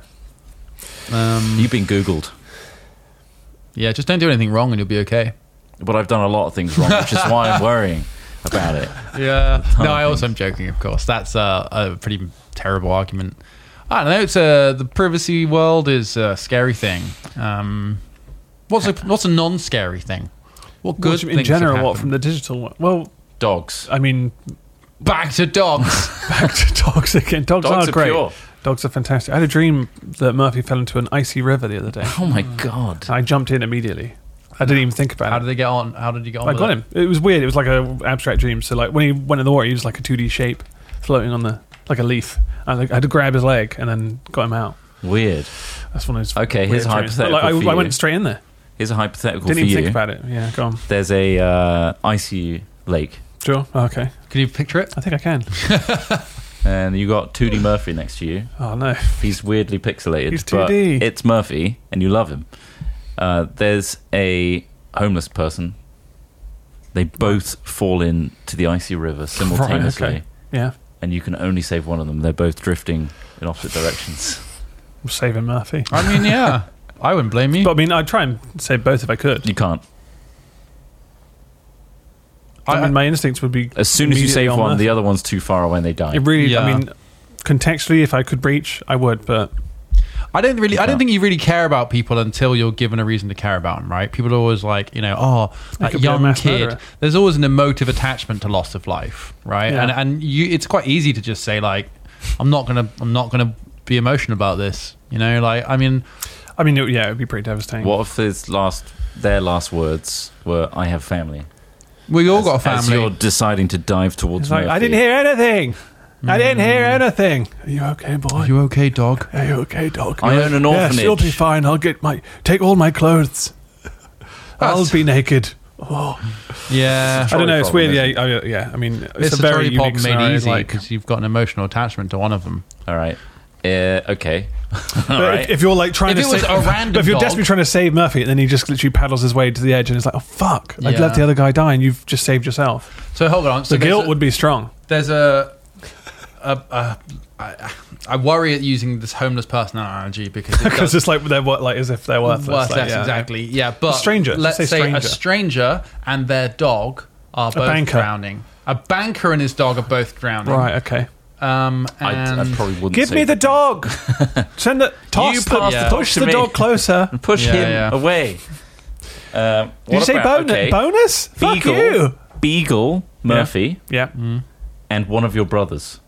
you've been Googled. Yeah, just don't do anything wrong, and you'll be okay. But I've done a lot of things wrong, which is why I'm worrying about it. Yeah. No, I also am joking, of course. That's a pretty terrible argument. I don't know. It's the privacy world is a scary thing. What's a non-scary thing? What good things in general? What from the digital one? Well, dogs. I mean, back to dogs. Back to dogs again. Dogs are great. Pure. Dogs are fantastic. I had a dream that Murphy fell into an icy river the other day. Oh my god! I jumped in immediately. I didn't even think about it. How did they get on? How did you get on? I got him. It was weird. It was like an abstract dream. So like when he went in the water, he was like a 2D shape floating on like a leaf. I had to grab his leg and then got him out. Weird. That's one of those. Okay, here's a hypothetical. I went straight in there. Here's a hypothetical Didn't for even you. think about it. Yeah, go on. There's a icy lake. Sure. Okay. Can you picture it? I think I can. And you got 2D Murphy next to you. Oh no. He's weirdly pixelated. He's 2D. But it's Murphy, and you love him. There's a homeless person. They both fall into the icy river simultaneously. Right, okay. Yeah. And you can only save one of them. They're both drifting in opposite directions. I'm saving Murphy. I mean, yeah. I wouldn't blame you. But I mean, I'd try and save both if I could. You can't. I mean, my instincts would be As soon as you save one, Murphy. the other one's too far away and they die. It really. Yeah. I mean, contextually, if I could breach, I would. But I don't think you really care about people until you're given a reason to care about them, right? People are always like, that could be a young mass kid. murderer. There's always an emotive attachment to loss of life, right? Yeah. And it's quite easy to just say like, I'm not gonna be emotional about this, Like, I mean, yeah, it would be pretty devastating. What if their last words were, I have family? we all got a As family. you're deciding to dive towards It's like, Murphy. I didn't hear anything. I didn't hear anything. Are you okay, boy? Are you okay, dog? Are you okay, dog? I own an orphanage. Yes, you'll be fine. I'll take all my clothes. I'll be naked. Yeah. I don't know. It's problem, weird. Yeah. I mean, It's a very trolley unique problem made scenario. easy Like, because you've got an emotional attachment to one of them. All right. Okay. but if you're like trying If to it was save, a random but if you're dog- desperately trying to save Murphy, and then he just literally paddles his way to the edge, and it's like, oh fuck, I'd Yeah. let the other guy die, and you've just saved yourself. So hold on. So The guilt would be strong. There's I worry at using this homeless person analogy because Because it's like as if they're worthless. worthless, Like, yeah. exactly. Yeah, but A stranger. Let's Say say stranger. a stranger and their dog are both banker. drowning. A banker and his dog are both drowning. Right. Okay. I And probably wouldn't Give say me the dog. Send it. Toss You the, pass the push torch to the me. dog closer. push Yeah, him yeah. away. Did you say bonus? Fuck Beagle, you. Beagle, Murphy, Yeah. and one of your brothers.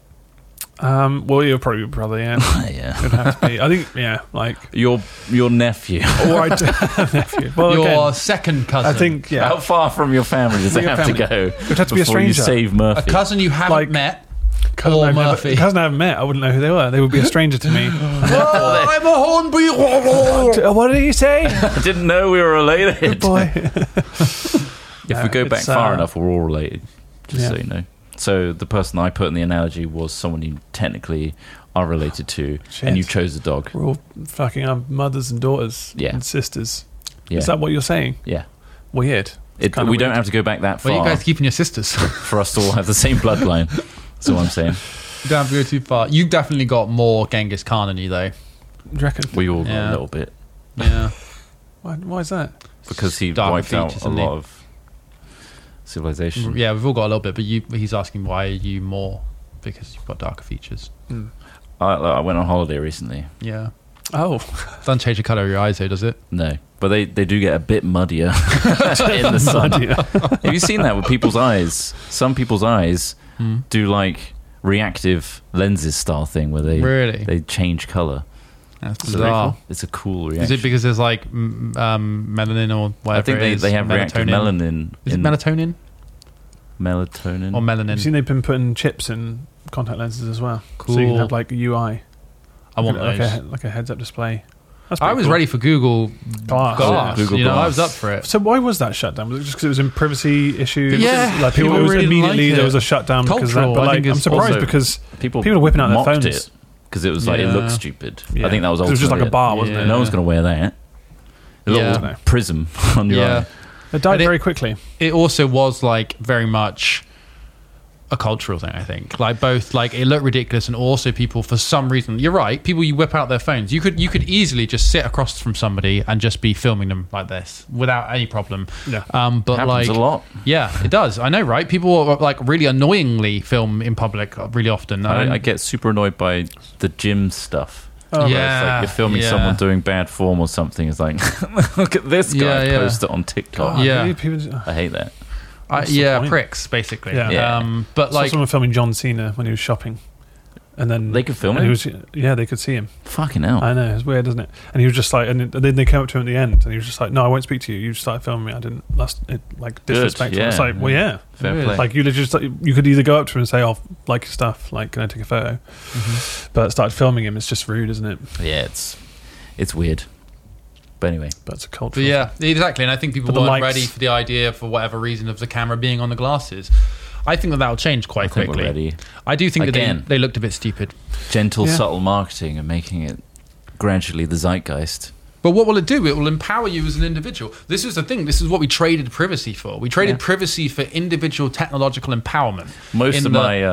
Well, you're probably brother. Yeah. Yeah. It'd have to be. I think. Yeah. Like. Your nephew. Or I nephew. Well, your again, second cousin. I think. Yeah. How far from your family does it Your have to family. go? It would have to be a before you stranger. save a Murphy? cousin you haven't Like- met. Cousin or I've never- Murphy. cousin I haven't met. I wouldn't know who they were. They would be a stranger to me. Oh, I'm a hornbill. What did he say? I didn't know we were related. Good boy. If we go back it's, far enough, we're all related. Just yeah. so you know. So the person I put in the analogy was someone you technically are related to, Shit. and you chose a dog. We're all fucking our mothers and daughters Yeah. and sisters. Yeah. Is that what you're saying? Yeah. Weird. We don't have to go back that far Well, you guys keeping your sisters. for us to all have the same bloodline. That's all I'm saying. You don't have to go too far. You definitely got more Genghis Khan in you, though. Do you reckon? We all got Yeah. a little bit. Yeah. Why is that? Because he Darker wiped out features, a isn't he? lot of civilization. Yeah, we've all got a little bit, but he's asking why are you more? Because you've got darker features. I went on holiday recently. Yeah. Oh. Doesn't change the colour of your eyes, though, does it? No. But they do get a bit muddier in the sun. Have you seen that with people's eyes? Some people's eyes do like reactive lenses style thing where they change colour. That's So very bizarre. cool. It's a cool reaction. Is it because there's like melanin or whatever? I think it is? they have reactive melanin. Is it melatonin Melatonin. or melanin? Have you seen they've been putting chips in contact lenses as well? So you Cool. can have like a UI. I want like those. like a heads-up display. That's I pretty was cool. ready for Google Glass. Google you know, I Glass. was up for it. So why was that shut down? Was it just because it was in privacy issues? Yeah, like people it was really immediately like there it. was a shutdown because of that. Cultural, But I like, think I'm it's surprised also- because People are whipping out their mocked phones. it because it was like it Yeah. looked stupid. Yeah. I think that was it was just like a ultimately bar, it. wasn't Yeah. it? No one's going to wear that. A little Yeah. prism on your Yeah. eye. It died And very quickly. It also was like very much a cultural thing, I think. Like both, like it looked ridiculous, and also people for some reason. You're right. People, you whip out their phones. You could easily just sit across from somebody and just be filming them like this without any problem. Yeah. But Happens like a lot. yeah, it does. I know, right? People like really annoyingly film in public really often. I get super annoyed by the gym stuff. Oh, Yeah. It's like you're filming yeah. someone doing bad form or something. It's like, look at this guy Yeah, yeah. post it on TikTok. God, Yeah. really? People, I hate that. What's the yeah, point? pricks basically. Yeah. Yeah. But saw like someone filming John Cena when he was shopping. And then they could film him? Yeah, they could see him. Fucking hell. I know, it's weird, isn't it? And he was just like, and then they came up to him at the end, and he was just like, no, I won't speak to you. You started filming me. I didn't, disrespectful. Yeah. It's like, well, yeah. Fair play. Like, you could either go up to him and say, oh, like your stuff, like, can I take a photo? But started filming him, it's just rude, isn't it? Yeah, it's weird. But anyway. But it's a culture. Yeah, exactly. And I think people weren't ready for the idea, for whatever reason, of the camera being on the glasses. I think that will change quite quickly. We're ready. I do think that they looked a bit stupid. Gentle, subtle marketing and making it gradually the zeitgeist. But what will it do? It will empower you as an individual. This is the thing. This is what we traded privacy for. We traded privacy for individual technological empowerment. Most of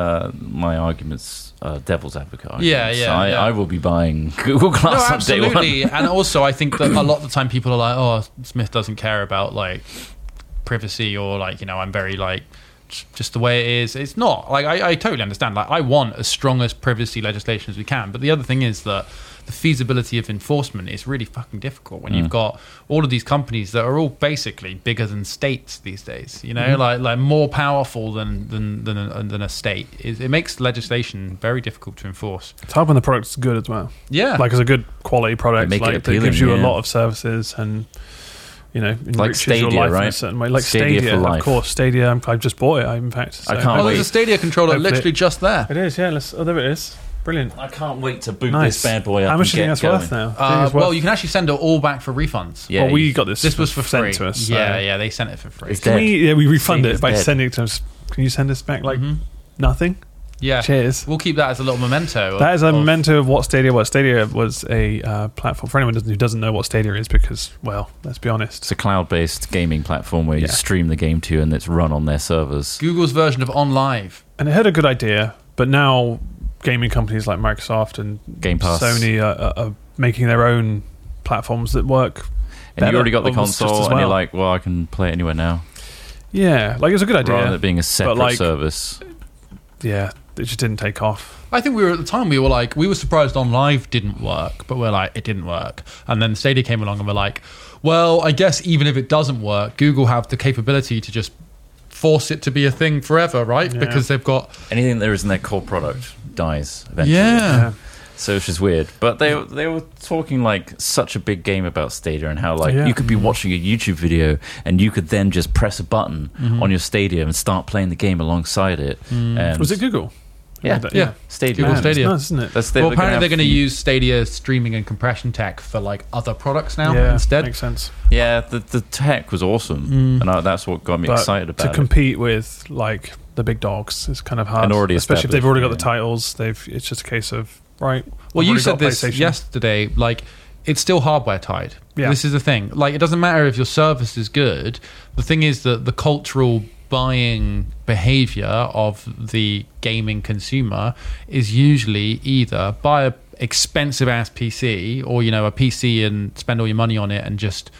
my arguments are devil's advocate arguments. I will be buying Google Glass on day one. Absolutely. And also, I think that a lot of the time people are like, oh, Smith doesn't care about like privacy, or like, I'm very like just the way it is. It's not. Like, I totally understand. Like, I want as strong as privacy legislation as we can. But the other thing is that the feasibility of enforcement is really fucking difficult when you've got all of these companies that are all basically bigger than states these days. Like more powerful than a state. It makes legislation very difficult to enforce. It's hard when the product's good as well. Yeah, like it's a good quality product. Make it appealing, that gives you a lot of services and. Like Stadia, your life right? in a certain way. Like Stadia, of course. Stadia, I've just bought it, in fact. So. I can't wait. There's a Stadia controller literally just there. It is, yeah. There it is. Brilliant. I can't wait to boot this bad boy up. How much do you think that's worth now? Well, you can actually send it all back for refunds. Yeah, well, we got this. This was for free. Sent to us. So. Yeah, they sent it for free. It's dead. We refund it by sending it to us. Can you send us back nothing? Yeah. Cheers. We'll keep that as a little memento. That is a memento of what Stadia was. Stadia was a platform for anyone who doesn't know what Stadia is, because, well, let's be honest. It's a cloud-based gaming platform where you stream the game to you and it's run on their servers. Google's version of OnLive. And it had a good idea, but now gaming companies like Microsoft and Game Pass, Sony are making their own platforms that work. And you already got the console, and you're like, well, I can play it anywhere now. Yeah, like it's a good idea. Rather than it being a separate service. Yeah, it just didn't take off. I think we were surprised OnLive didn't work, but we're like, it didn't work. And then Stadia came along and we're like, well, I guess even if it doesn't work, Google have the capability to just force it to be a thing forever, right? Yeah. Because they've got... Anything that is in their core product dies eventually. Yeah. So it's just weird. But they were talking like such a big game about Stadia and how like you could be watching a YouTube video and you could then just press a button on your Stadia and start playing the game alongside it. And was it Google? Yeah. Stadia. Google Stadia. Nice, isn't it? Well, apparently they're going to use Stadia streaming and compression tech for like other products now instead. Makes sense. Yeah, the tech was awesome, and that's what got me excited about it. To compete with like the big dogs is kind of hard, and especially if they've already got the titles. It's just a case of well, you said this yesterday. Like, it's still hardware tied. Yeah. This is the thing. Like, it doesn't matter if your service is good. The thing is that the cultural buying behavior of the gaming consumer is usually either buy a expensive ass PC or a PC and spend all your money on it and just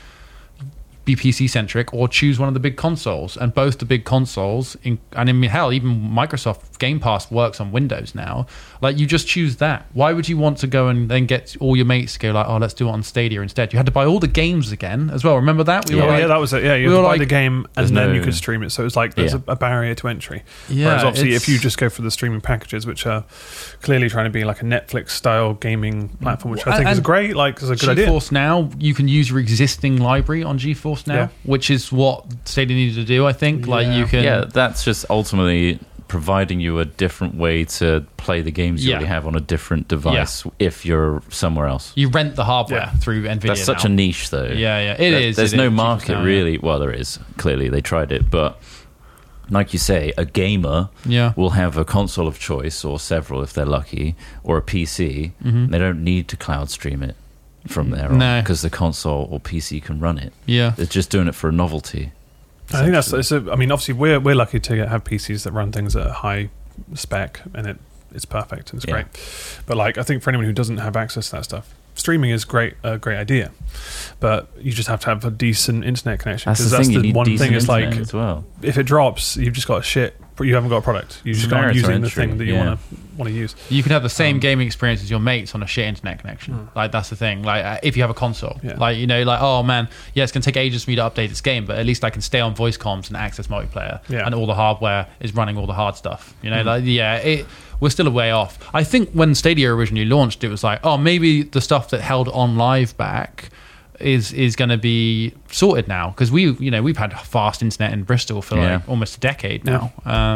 be PC centric, or choose one of the big consoles. And both the big consoles even Microsoft Game Pass works on Windows now. Like, you just choose that. Why would you want to go and then get all your mates to go like, oh, let's do it on Stadia instead? You had to buy all the games again as well. Remember that? That was it. Yeah, you had to buy the game and then you could stream it. So it was like there's a barrier to entry. Yeah, whereas obviously if you just go for the streaming packages, which are clearly trying to be like a Netflix style gaming platform, which I think is great. Like, it's a good idea. GeForce Now, you can use your existing library on GeForce Now, which is what Stadia needed to do, I think. Like, you can... Yeah, that's just ultimately providing you a different way to play the games you already have on a different device if you're somewhere else. You rent the hardware through NVIDIA. That's such a niche, though. Yeah. There's no market, really. Well, there is. Clearly, they tried it. But like you say, a gamer will have a console of choice, or several if they're lucky, or a PC. They don't need to cloud stream it from there on, because the console or PC can run it. Yeah. They're just doing it for a novelty. I think obviously we're lucky to have PCs that run things at a high spec, and it's perfect and it's great. But like, I think for anyone who doesn't have access to that stuff, streaming is a great idea, but you just have to have a decent internet connection, because that's the one thing is like, as well. If it drops, you've just got a shit you haven't got a product. You just aren't using the thing that you want to use. You can have the same gaming experience as your mates on a shit internet connection. Like that's the thing. Like if you have a console, like oh man, it's going to take ages for me to update this game, but at least I can stay on voice comms and access multiplayer, and all the hardware is running all the hard stuff. We're still a way off. I think when Stadia originally launched, it was like, oh, maybe the stuff that held On Live back is going to be sorted now, because we've had fast internet in Bristol for like almost a decade now.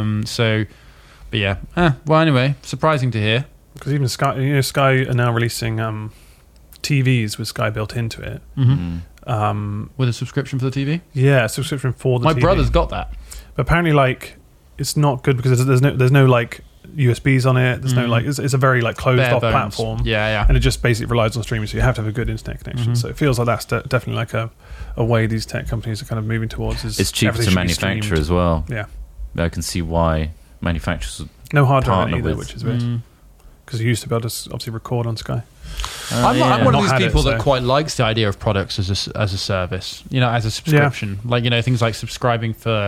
Well, anyway, surprising to hear, because even Sky are now releasing TVs with Sky built into it, with a subscription for the TV. Yeah, a subscription for the My TV. brother's got that, but apparently like it's not good because there's no like USBs on it. There's no like it's a very like closed off platform. And it just basically relies on streaming, so you have to have a good internet connection. So it feels like that's definitely like a way these tech companies are kind of moving towards. It's cheaper to manufacture as well. Yeah, I can see why manufacturers no hard drive either, which is weird, because you used to be able to obviously record on Sky. I'm one of these people that quite likes the idea of products as a service, as a subscription. Like things like subscribing for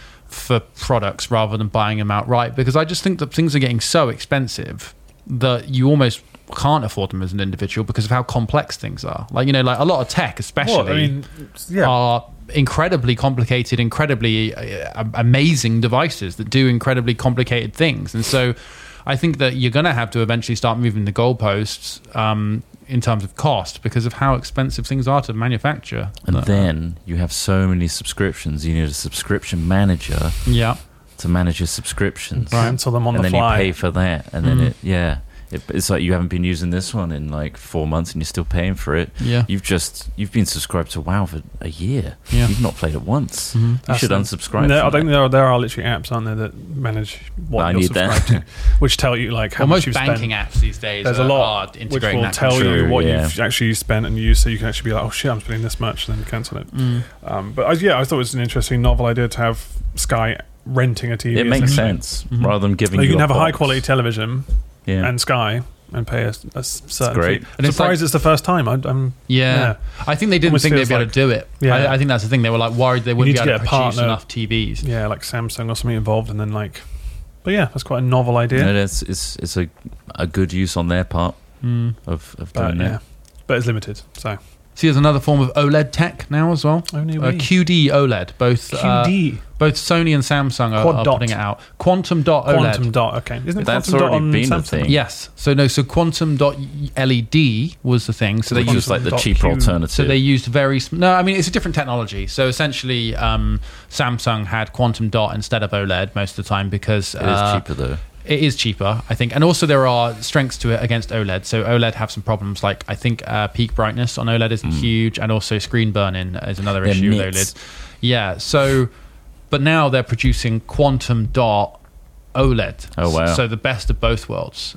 products rather than buying them outright, because I just think that things are getting so expensive that you almost can't afford them as an individual because of how complex things are. Like a lot of tech especially are incredibly complicated, incredibly amazing devices that do incredibly complicated things, and so I think that you're going to have to eventually start moving the goalposts in terms of cost because of how expensive things are to manufacture. And then you have so many subscriptions. You need a subscription manager to manage your subscriptions. Cancel them on the fly. And then you pay for that. And then it's like you haven't been using this one in like 4 months and you're still paying for it. Yeah. You've been subscribed to WoW for a year. Yeah. You've not played it once. You should unsubscribe. I think there are literally apps, aren't there, that manage what you're subscribed to, which tell you like how much you've spent. Most banking apps these days there's a lot which will tell you what you've actually spent and used, so you can actually be like, oh shit, I'm spending this much, and then cancel it. But I thought it was an interesting novel idea to have Sky renting a TV. It makes sense rather than giving you can have a box. high quality television and Sky and pay a certain fee. And I'm surprised it's the first time. I think they didn't think they'd be able to do it. I think that's the thing. They were like worried they wouldn't be able to produce enough TVs. Yeah, like Samsung or something involved, and then like, but that's quite a novel idea. It's a good use on their part of doing that. But it's limited. So see, there's another form of OLED tech now as well. QD OLED. Both Sony and Samsung are putting it out. Quantum Dot OLED. Quantum Dot, okay. Isn't that's Quantum already Dot on been Samsung? a thing. Yes. So Quantum Dot LED was the thing. So they used like the cheaper alternative. So they used it's a different technology. So essentially, Samsung had Quantum Dot instead of OLED most of the time because it is cheaper though. It is cheaper, I think, and also there are strengths to it against OLED. So OLED have some problems, like I think peak brightness on OLED isn't huge, and also screen burn-in is another issue with OLED. Yeah, so, but now they're producing Quantum Dot OLED. Oh wow! So the best of both worlds.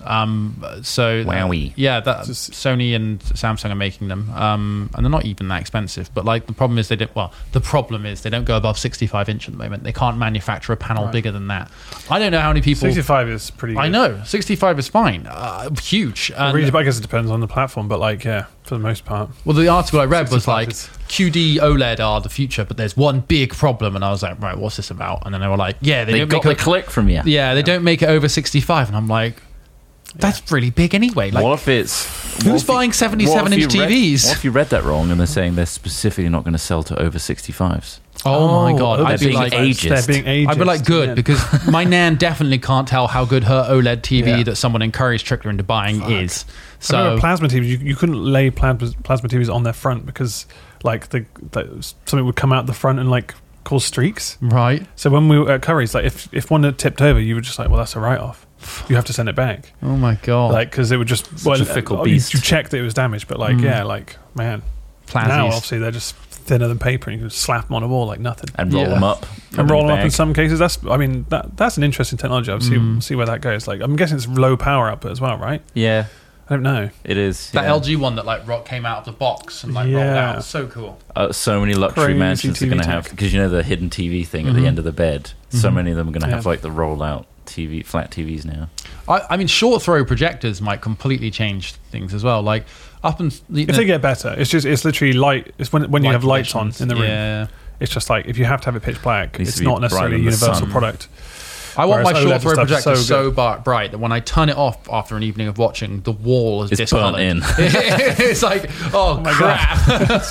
Wowie. Sony and Samsung are making them, and they're not even that expensive. But like the problem is they don't go above 65 inch at the moment. They can't manufacture a panel bigger than that. I don't know how many people. 65 is pretty good. I know 65 is fine. Huge. I guess it depends on the platform, but like for the most part. Well, the article I read was like QD OLED are the future, but there's one big problem, and I was like, right, what's this about? And then they were like, they don't got make the click from you. Yeah, they don't make it over 65, and I'm like, that's really big anyway. Like, what if it's who's buying 77-inch TVs? What if you read that wrong and they're saying they're specifically not going to sell to over 65s? Oh my god! I'd be like, they're being ageist. I'd be like, good, because my nan definitely can't tell how good her OLED TV that someone encouraged Trickler into buying is. So I remember plasma TVs. You couldn't lay plasma TVs on their front because like something would come out the front and like cause streaks. Right. So when we were at Curry's, like if one had tipped over, you were just like, well, that's a write-off. You have to send it back. Oh my god! Like because it would just a fickle beast. You checked that it was damaged, but like man, Plazzies. Now obviously they're just thinner than paper, and you can slap them on a wall like nothing and roll them up. And roll them up in some cases. That's an interesting technology. I'll see where that goes. Like I'm guessing it's low power output as well, right? Yeah. I don't know. It is. That LG one that like came out of the box and like rolled out. So cool. So many luxury mansions are going to have, because the hidden TV thing at the end of the bed. So many of them are going to have like the roll out TV, flat TVs now. I mean, short throw projectors might completely change things as well. Like if they get better, it's literally light. It's when you have lights on in the room. Yeah. It's just like if you have to have it pitch black, it's not necessarily a universal product. I want my Whereas short OLED throw stuff is projector so so bright that when I turn it off after an evening of watching, the wall is It's discoloured. burnt in. It's like, oh my crap.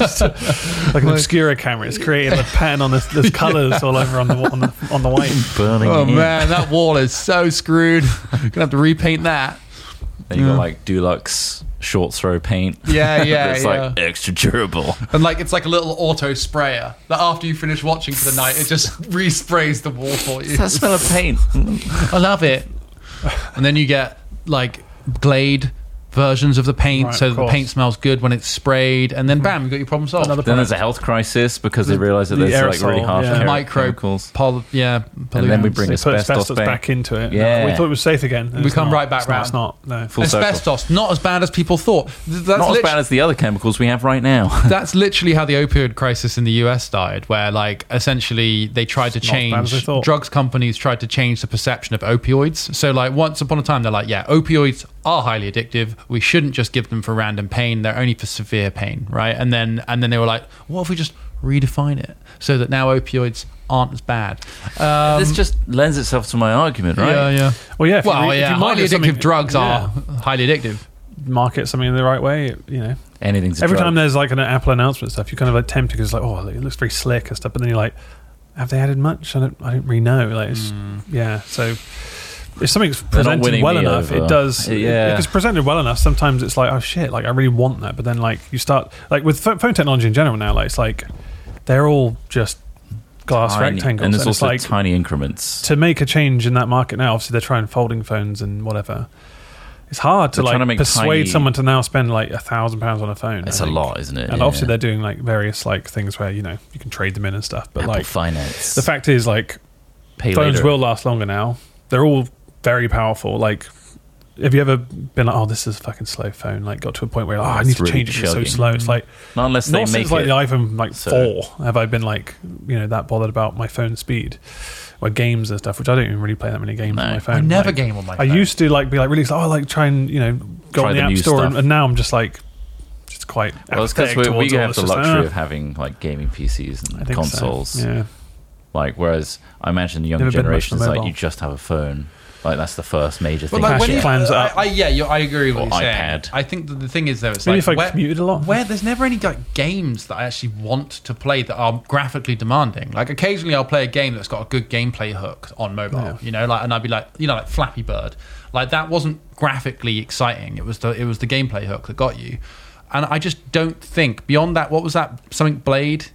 like an obscura camera. It's creating a pattern on this. There's colours all over on the white. Burning Oh in. man, that wall is so screwed. Gonna have to repaint that. Then you got like Dulux short throw paint. Yeah, It's like extra durable. And like it's like a little auto sprayer that after you finish watching for the night, it just resprays the wall for you. That smell of paint. I love it. And then you get like Glade versions of the paint, Right, so of that the course. paint smells good when it's sprayed, and then bam, you got your problem solved. Another Then there's a health crisis because they realise that the there's like really aerosol, harsh yeah. Micro chemicals. and then we bring They put asbestos back into it. Yeah. We thought it was safe again. We come right back It's not. No. Full circle. asbestos, not as bad as people thought. That's Not as bad as the other chemicals we have right now. That's literally how the opioid crisis in the US started, where like essentially they tried to It's not as bad as they change, thought. drugs companies tried to change the perception of opioids. So like once upon a time they're like, yeah, opioids are highly addictive. We shouldn't just give them for random pain. They're only for severe pain, right? And then they were like, what if we just redefine it so that now opioids aren't as bad? This just lends itself to my argument, right? Yeah. Well, yeah. If Well, you, if yeah, you highly market something- addictive drugs yeah, are highly addictive. market something in the right way. Anything's a Every drug. time there's like an Apple announcement stuff, you kind of like tempted because it's like, oh, it looks very slick and stuff. But then you're like, have they added much? I don't really know. Like, it's, yeah. So if something's presented winning well me enough, over. it does. Yeah. If it's presented well enough, sometimes it's like, oh shit, like I really want that. But then like you start like with phone technology in general now, like it's like they're all just glass Tiny. rectangles, and there's it's also like tiny increments. to make a change in that market now. Obviously, they're trying folding phones and whatever. It's hard to They're trying to like make persuade tiny- someone to now spend like £1,000 on a phone. It's I a think. lot, isn't it? And Yeah. obviously they're doing like various like things where you can trade them in and stuff. But Apple like Finance. the fact is like Pay phones later. will last longer now. They're all very powerful. Like, have you ever been like, oh, this is a fucking slow phone? Like, got to a point where I It's need to really change it. It's so chugging. slow. It's like Not unless they not make since like it. the iPhone like so- 4 have I been like that bothered about my phone speed or games and stuff. Which I don't even really play that many games on No. my phone. I never Like, game on my I phone. used to like be like really like try and go Try on the the app new store stuff. and now I'm just like just quite Well, it's because apathetic we towards all have this. the Just like, luxury of having like gaming PCs I and think so. consoles. Yeah. Like, whereas I imagine the younger Never been much generation is on like mobile. you just have a phone. Like that's the first major But thing. like when Actually you, plans up. I agree with Or what you're saying. iPad. I think that the thing is though, it's Maybe like if I commuted a lot. where there's never any like games that I actually want to play that are graphically demanding. Like occasionally I'll play a game that's got a good gameplay hook on mobile, Yeah. like, and I'd be like, like Flappy Bird. Like that wasn't graphically exciting. It was the gameplay hook that got you. And I just don't think beyond that. What was that? Something Blade.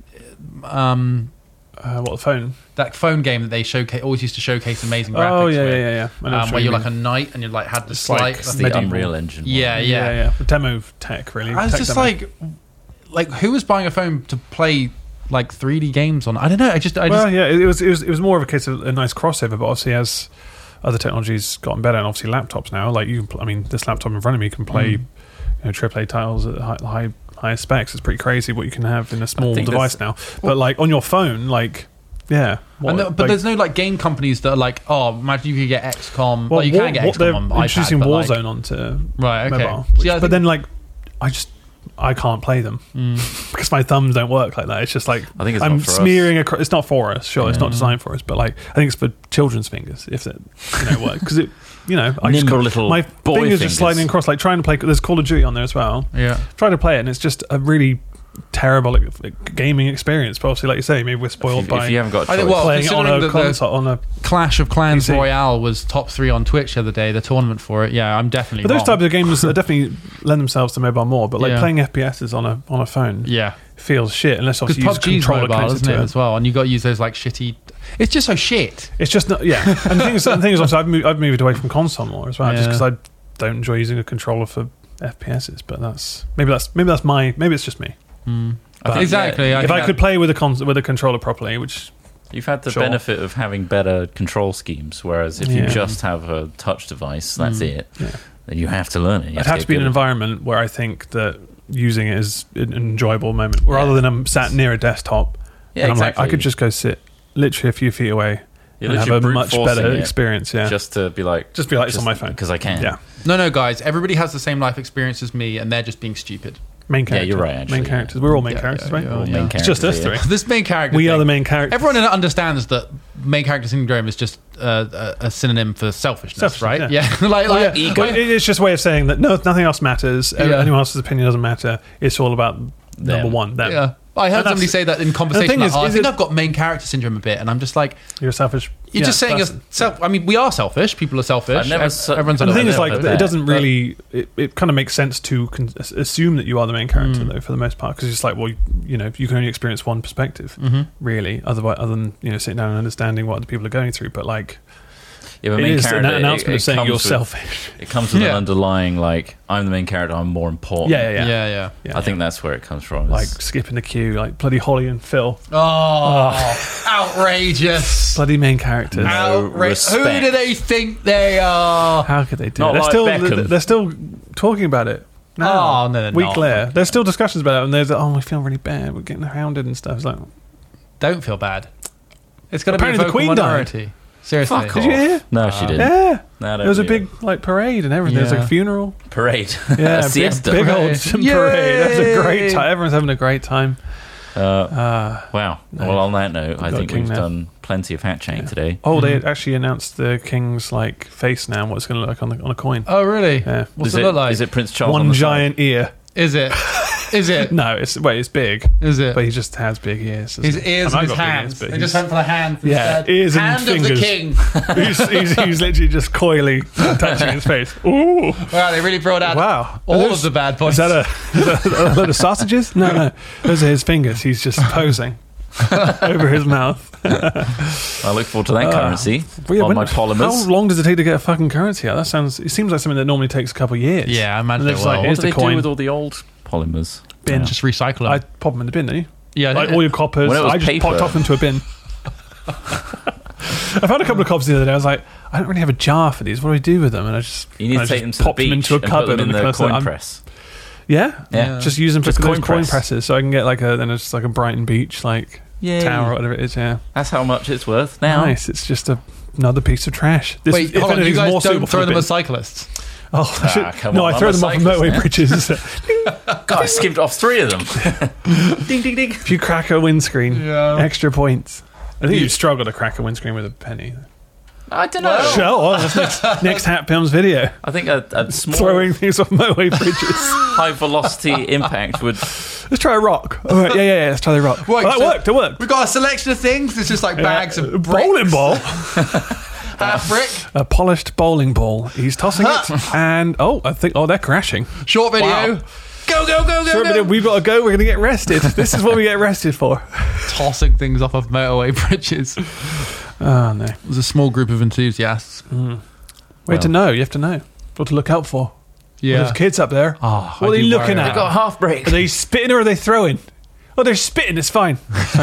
What, the phone? That phone game that they always used to showcase amazing graphics. Oh yeah, with, yeah. I know what where you you're mean. like a knight and you like had the It's like slight. It's the medieval. Unreal Engine. one. Yeah. The demo tech really. I was tech just demo. like who was buying a phone to play like 3D games on? I don't know. I just Well, yeah, it was more of a case of a nice crossover, but obviously as other technology's gotten better, and obviously laptops now, like this laptop in front of me can play AAA titles at high specs. It's pretty crazy what you can have in a small think device now. But like on your phone, like but there's no like game companies that are like, oh, imagine you could get XCOM. Well, you can get they're XCOM on introducing iPad, but, Warzone like, onto right, okay. mobile. See, I But think- then like I can't play them because my thumbs don't work like that. It's just like I think it's I'm not for us. smearing across. It's not for us, sure. It's not designed for us, but like I think it's for children's fingers if it work because it I just Nimble can't- little my boy fingers fingers. just sliding across like trying to play. There's Call of Duty on there as well. Yeah. Try to play it and it's just a really terrible gaming experience. But obviously, like you say, maybe we're spoiled by If you haven't got a I choice, think, well, playing it on considering a that the console on a. Clash of Clans PC. Royale was top 3 on Twitch the other day. The tournament for it. Yeah, I'm definitely. But those wrong. types of games definitely lend themselves to mobile more. But like Yeah. playing FPS on a phone, Yeah. feels shit unless Because obviously you use PUBG's controller mobile, connected isn't it, to as well? And you got to use those like shitty. It's just so shit. It's just not, yeah. And the thing is also I've moved away from console more as well, just Yeah. because I don't enjoy using a controller for FPSs. But maybe it's just me. I think, Exactly. yeah, If I could play with a controller properly, which you've had the Sure. benefit of having better control schemes, whereas if you Yeah. just have a touch device, that's it. Yeah. Then you have to learn it. You I'd have get to be in good an at it. environment where I think that using it is an enjoyable moment, rather than I'm sat near a desktop Yeah, and I'm exactly. like I could just go sit literally a few feet away You're and have literally a brute much forcing better it experience. Yeah, just to be like, it's on my phone because I can. Yeah, No, guys. Everybody has the same life experience as me, and they're just being stupid. main Yeah, character. you're right, actually, main yeah. characters. We're all main Yeah, characters, yeah, right? yeah, All yeah. main It's just us characters three. here. This main character. We thing, are the main characters. Everyone understands that main character syndrome is just a synonym for selfishness, right? Yeah. like ego. It's just a way of saying that nothing else matters. Anyone else's opinion doesn't matter. It's all about number one. Them. Yeah. I heard somebody say that in conversation. Like, I think I've got main character syndrome a bit, and I'm just like, you're selfish. You're just saying yourself. I mean, we are selfish. People are selfish. Everyone's. And the thing is, like, it doesn't really. It kind of makes sense to assume that you are the main character, though, for the most part, because it's like, well, you know, you can only experience one perspective, really, other than sitting down and understanding what other people are going through. But like, yeah, it is an announcement of saying you're selfish. It comes with an underlying, like, I'm the main character, I'm more important. Yeah. I think that's where it comes from. Like skipping the queue, like bloody Holly and Phil. Oh. Outrageous. Bloody main characters. Outrageous. Who do they think they are? How could they do it? They're still talking about it. No, no, week later. There's still discussions about it, and there's like, we feel really bad. We're getting hounded and stuff. It's like, don't feel bad. It's got to be a vocal Queen minority. Died. Seriously. Did you hear? No, she didn't. Yeah. No, there was a big parade and everything. There was a funeral. Parade. Yeah, a siesta. Big old parade. That was a great time. Everyone's having a great time. Wow. No. Well, on that note, I think we've done plenty of hat chatting today. Oh, they actually announced the king's like face now. What it's going to look like on a coin. Oh, really? Yeah. What's it look like? Is it Prince Charles? One giant ear. Is it? Is it? No, it's big. Is it? But he just has big ears. His ears and his hands. They just went for the hands instead. Ears and hand fingers. Of the king. he's literally just coyly touching his face. Ooh! Wow, they really brought out all of the bad points. Is that a load of sausages? No. Those are his fingers. He's just posing over his mouth. I look forward to that currency on my polymers. How long does it take to get a fucking currency out? It seems like something that normally takes a couple of years. Yeah, I imagine what do they do with all the old polymers? Bin. Just recycle them. I pop them in the bin, don't you? Yeah. Like all your coppers. I just popped off into a bin. I found a couple of coppers the other day. I was like, I don't really have a jar for these. What do I do with them? And you need to take them to the beach into a cupboard and put them in the coin press. Yeah. Just use them for those coin presses, so I can get just like a Brighton Beach tower or whatever it is. Yeah, that's how much it's worth now. Nice. It's just another piece of trash. Wait, hold on. You guys don't throw them as cyclists? Oh, come on, I throw them off of motorway bridges. God, I skimmed off 3 of them. Ding, ding, ding. If you crack a windscreen, extra points. I think you'd struggle to crack a windscreen with a penny. I don't know. That's next Hat Films video. I think a small throwing things off motorway bridges. High velocity impact would. Let's try a rock. All right, yeah. Let's try the rock. It worked. We've got a selection of things. It's just like bags of bricks. Bowling ball. Half brick. A polished bowling ball. He's tossing it, and they're crashing. Short video. Wow. Go. Short video. We've got to go. We're going to get arrested. This is what we get arrested for. Tossing things off of motorway bridges. Oh no! There's a small group of enthusiasts. You have to know. You have to know what to look out for. Yeah, there's kids up there. What are they looking at? They got half break. Are they spitting or are they throwing? Oh, they're spitting. It's fine.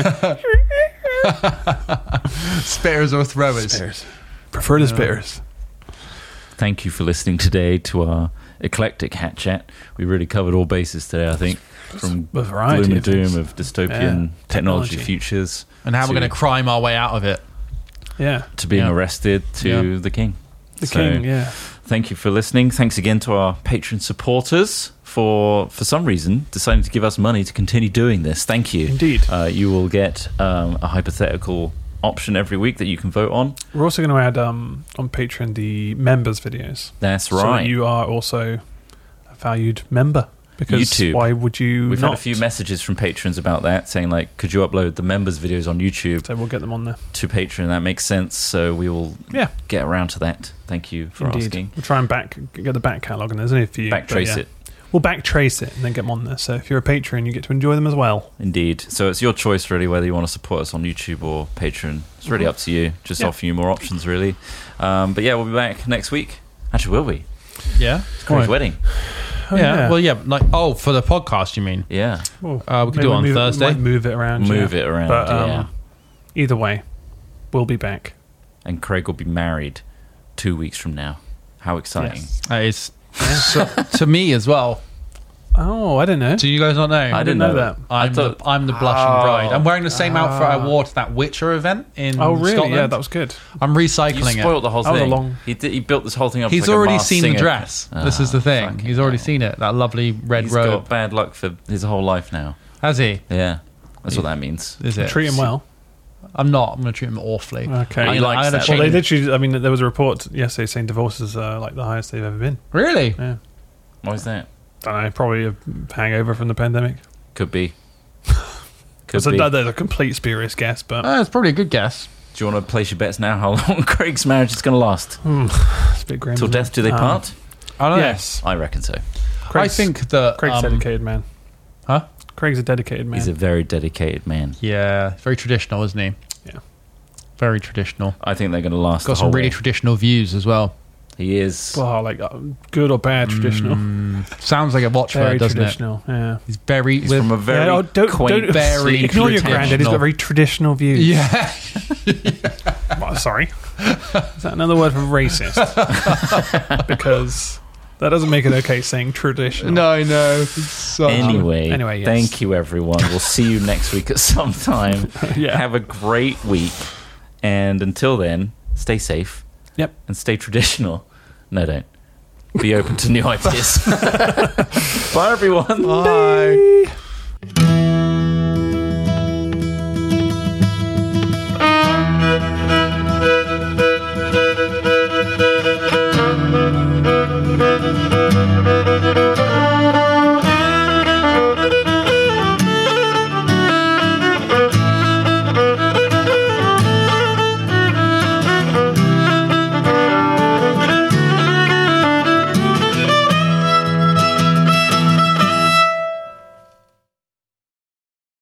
Spitters or throwers? Spitters. Prefer the spitters. Thank you for listening today to our eclectic hat chat. We really covered all bases today, I think, from gloom and doom of dystopian technology futures, and how we're going to crime our way out of it. Yeah, to being arrested to the king. The king. Yeah. Thank you for listening. Thanks again to our Patreon supporters for some reason deciding to give us money to continue doing this. Thank you. Indeed. You will get a hypothetical option every week that you can vote on. We're also going to add on Patreon the members videos. That's right. So that you are also a valued member. Because YouTube. Why would you We've not? had a few messages from patrons about that, saying could you upload the members videos on YouTube? So we'll get them on there. To Patreon. That makes sense. So we will get around to that. Thank you for asking. We'll try and get the back catalogue, and there's only a few. Backtrace it. We'll backtrace it and then get them on there. So if you're a patron, you get to enjoy them as well. Indeed. So it's your choice, really, whether you want to support us on YouTube or Patreon. It's really up to you. Just offer you more options, really. But we'll be back next week. Actually, will we? Yeah. It's Craig's wedding. Oh, yeah. Well, for the podcast, you mean? Yeah. Well, we could do it on Thursday. Move it around. But either way, we'll be back. And Craig will be married 2 weeks from now. How exciting! Yes. To me as well. Oh, I don't know. Do you guys not know? I didn't know that. I'm the blushing bride. I'm wearing the same outfit I wore to that Witcher event in really? Scotland. Yeah, that was good. I'm recycling it. You spoiled the whole thing. He built this whole thing up. He's already seen the dress. This is the thing. He's already seen it. That lovely red robe. He's got bad luck for his whole life now. Has he? Yeah. That's what that means. Is it? Treat him well. I'm not. I'm going to treat him awfully. Okay. He likes that. Well, they literally. I mean, there was a report yesterday saying divorces are like the highest they've ever been. Really? Yeah. Why is that? Don't know. Probably a hangover from the pandemic. Could be. That's a complete spurious guess, but It's probably a good guess. Do you want to place your bets now? How long Craig's marriage is going to last? it's a bit grim. Till death do they part? I don't know. Yes. I reckon so. I think that Craig's a dedicated man. Huh? Craig's a dedicated man. He's a very dedicated man. Yeah, very traditional, isn't he? Yeah. Very traditional. I think they're going to last. Got the some whole really way. traditional views as well. He is. Oh, like good or bad traditional. Sounds like a watchword, Very doesn't traditional. Yeah. He's very. He's from a very don't very ignore your traditional. granddad. He's got very traditional views. Yeah. Well, sorry. Is that another word for racist? Because that doesn't make it okay saying traditional. No. Anyway, yes. Thank you, everyone. We'll see you next week at some time. Yeah. Have a great week. And until then, stay safe. Yep. And stay traditional. No, don't. Be open to new ideas. Bye, everyone. Bye.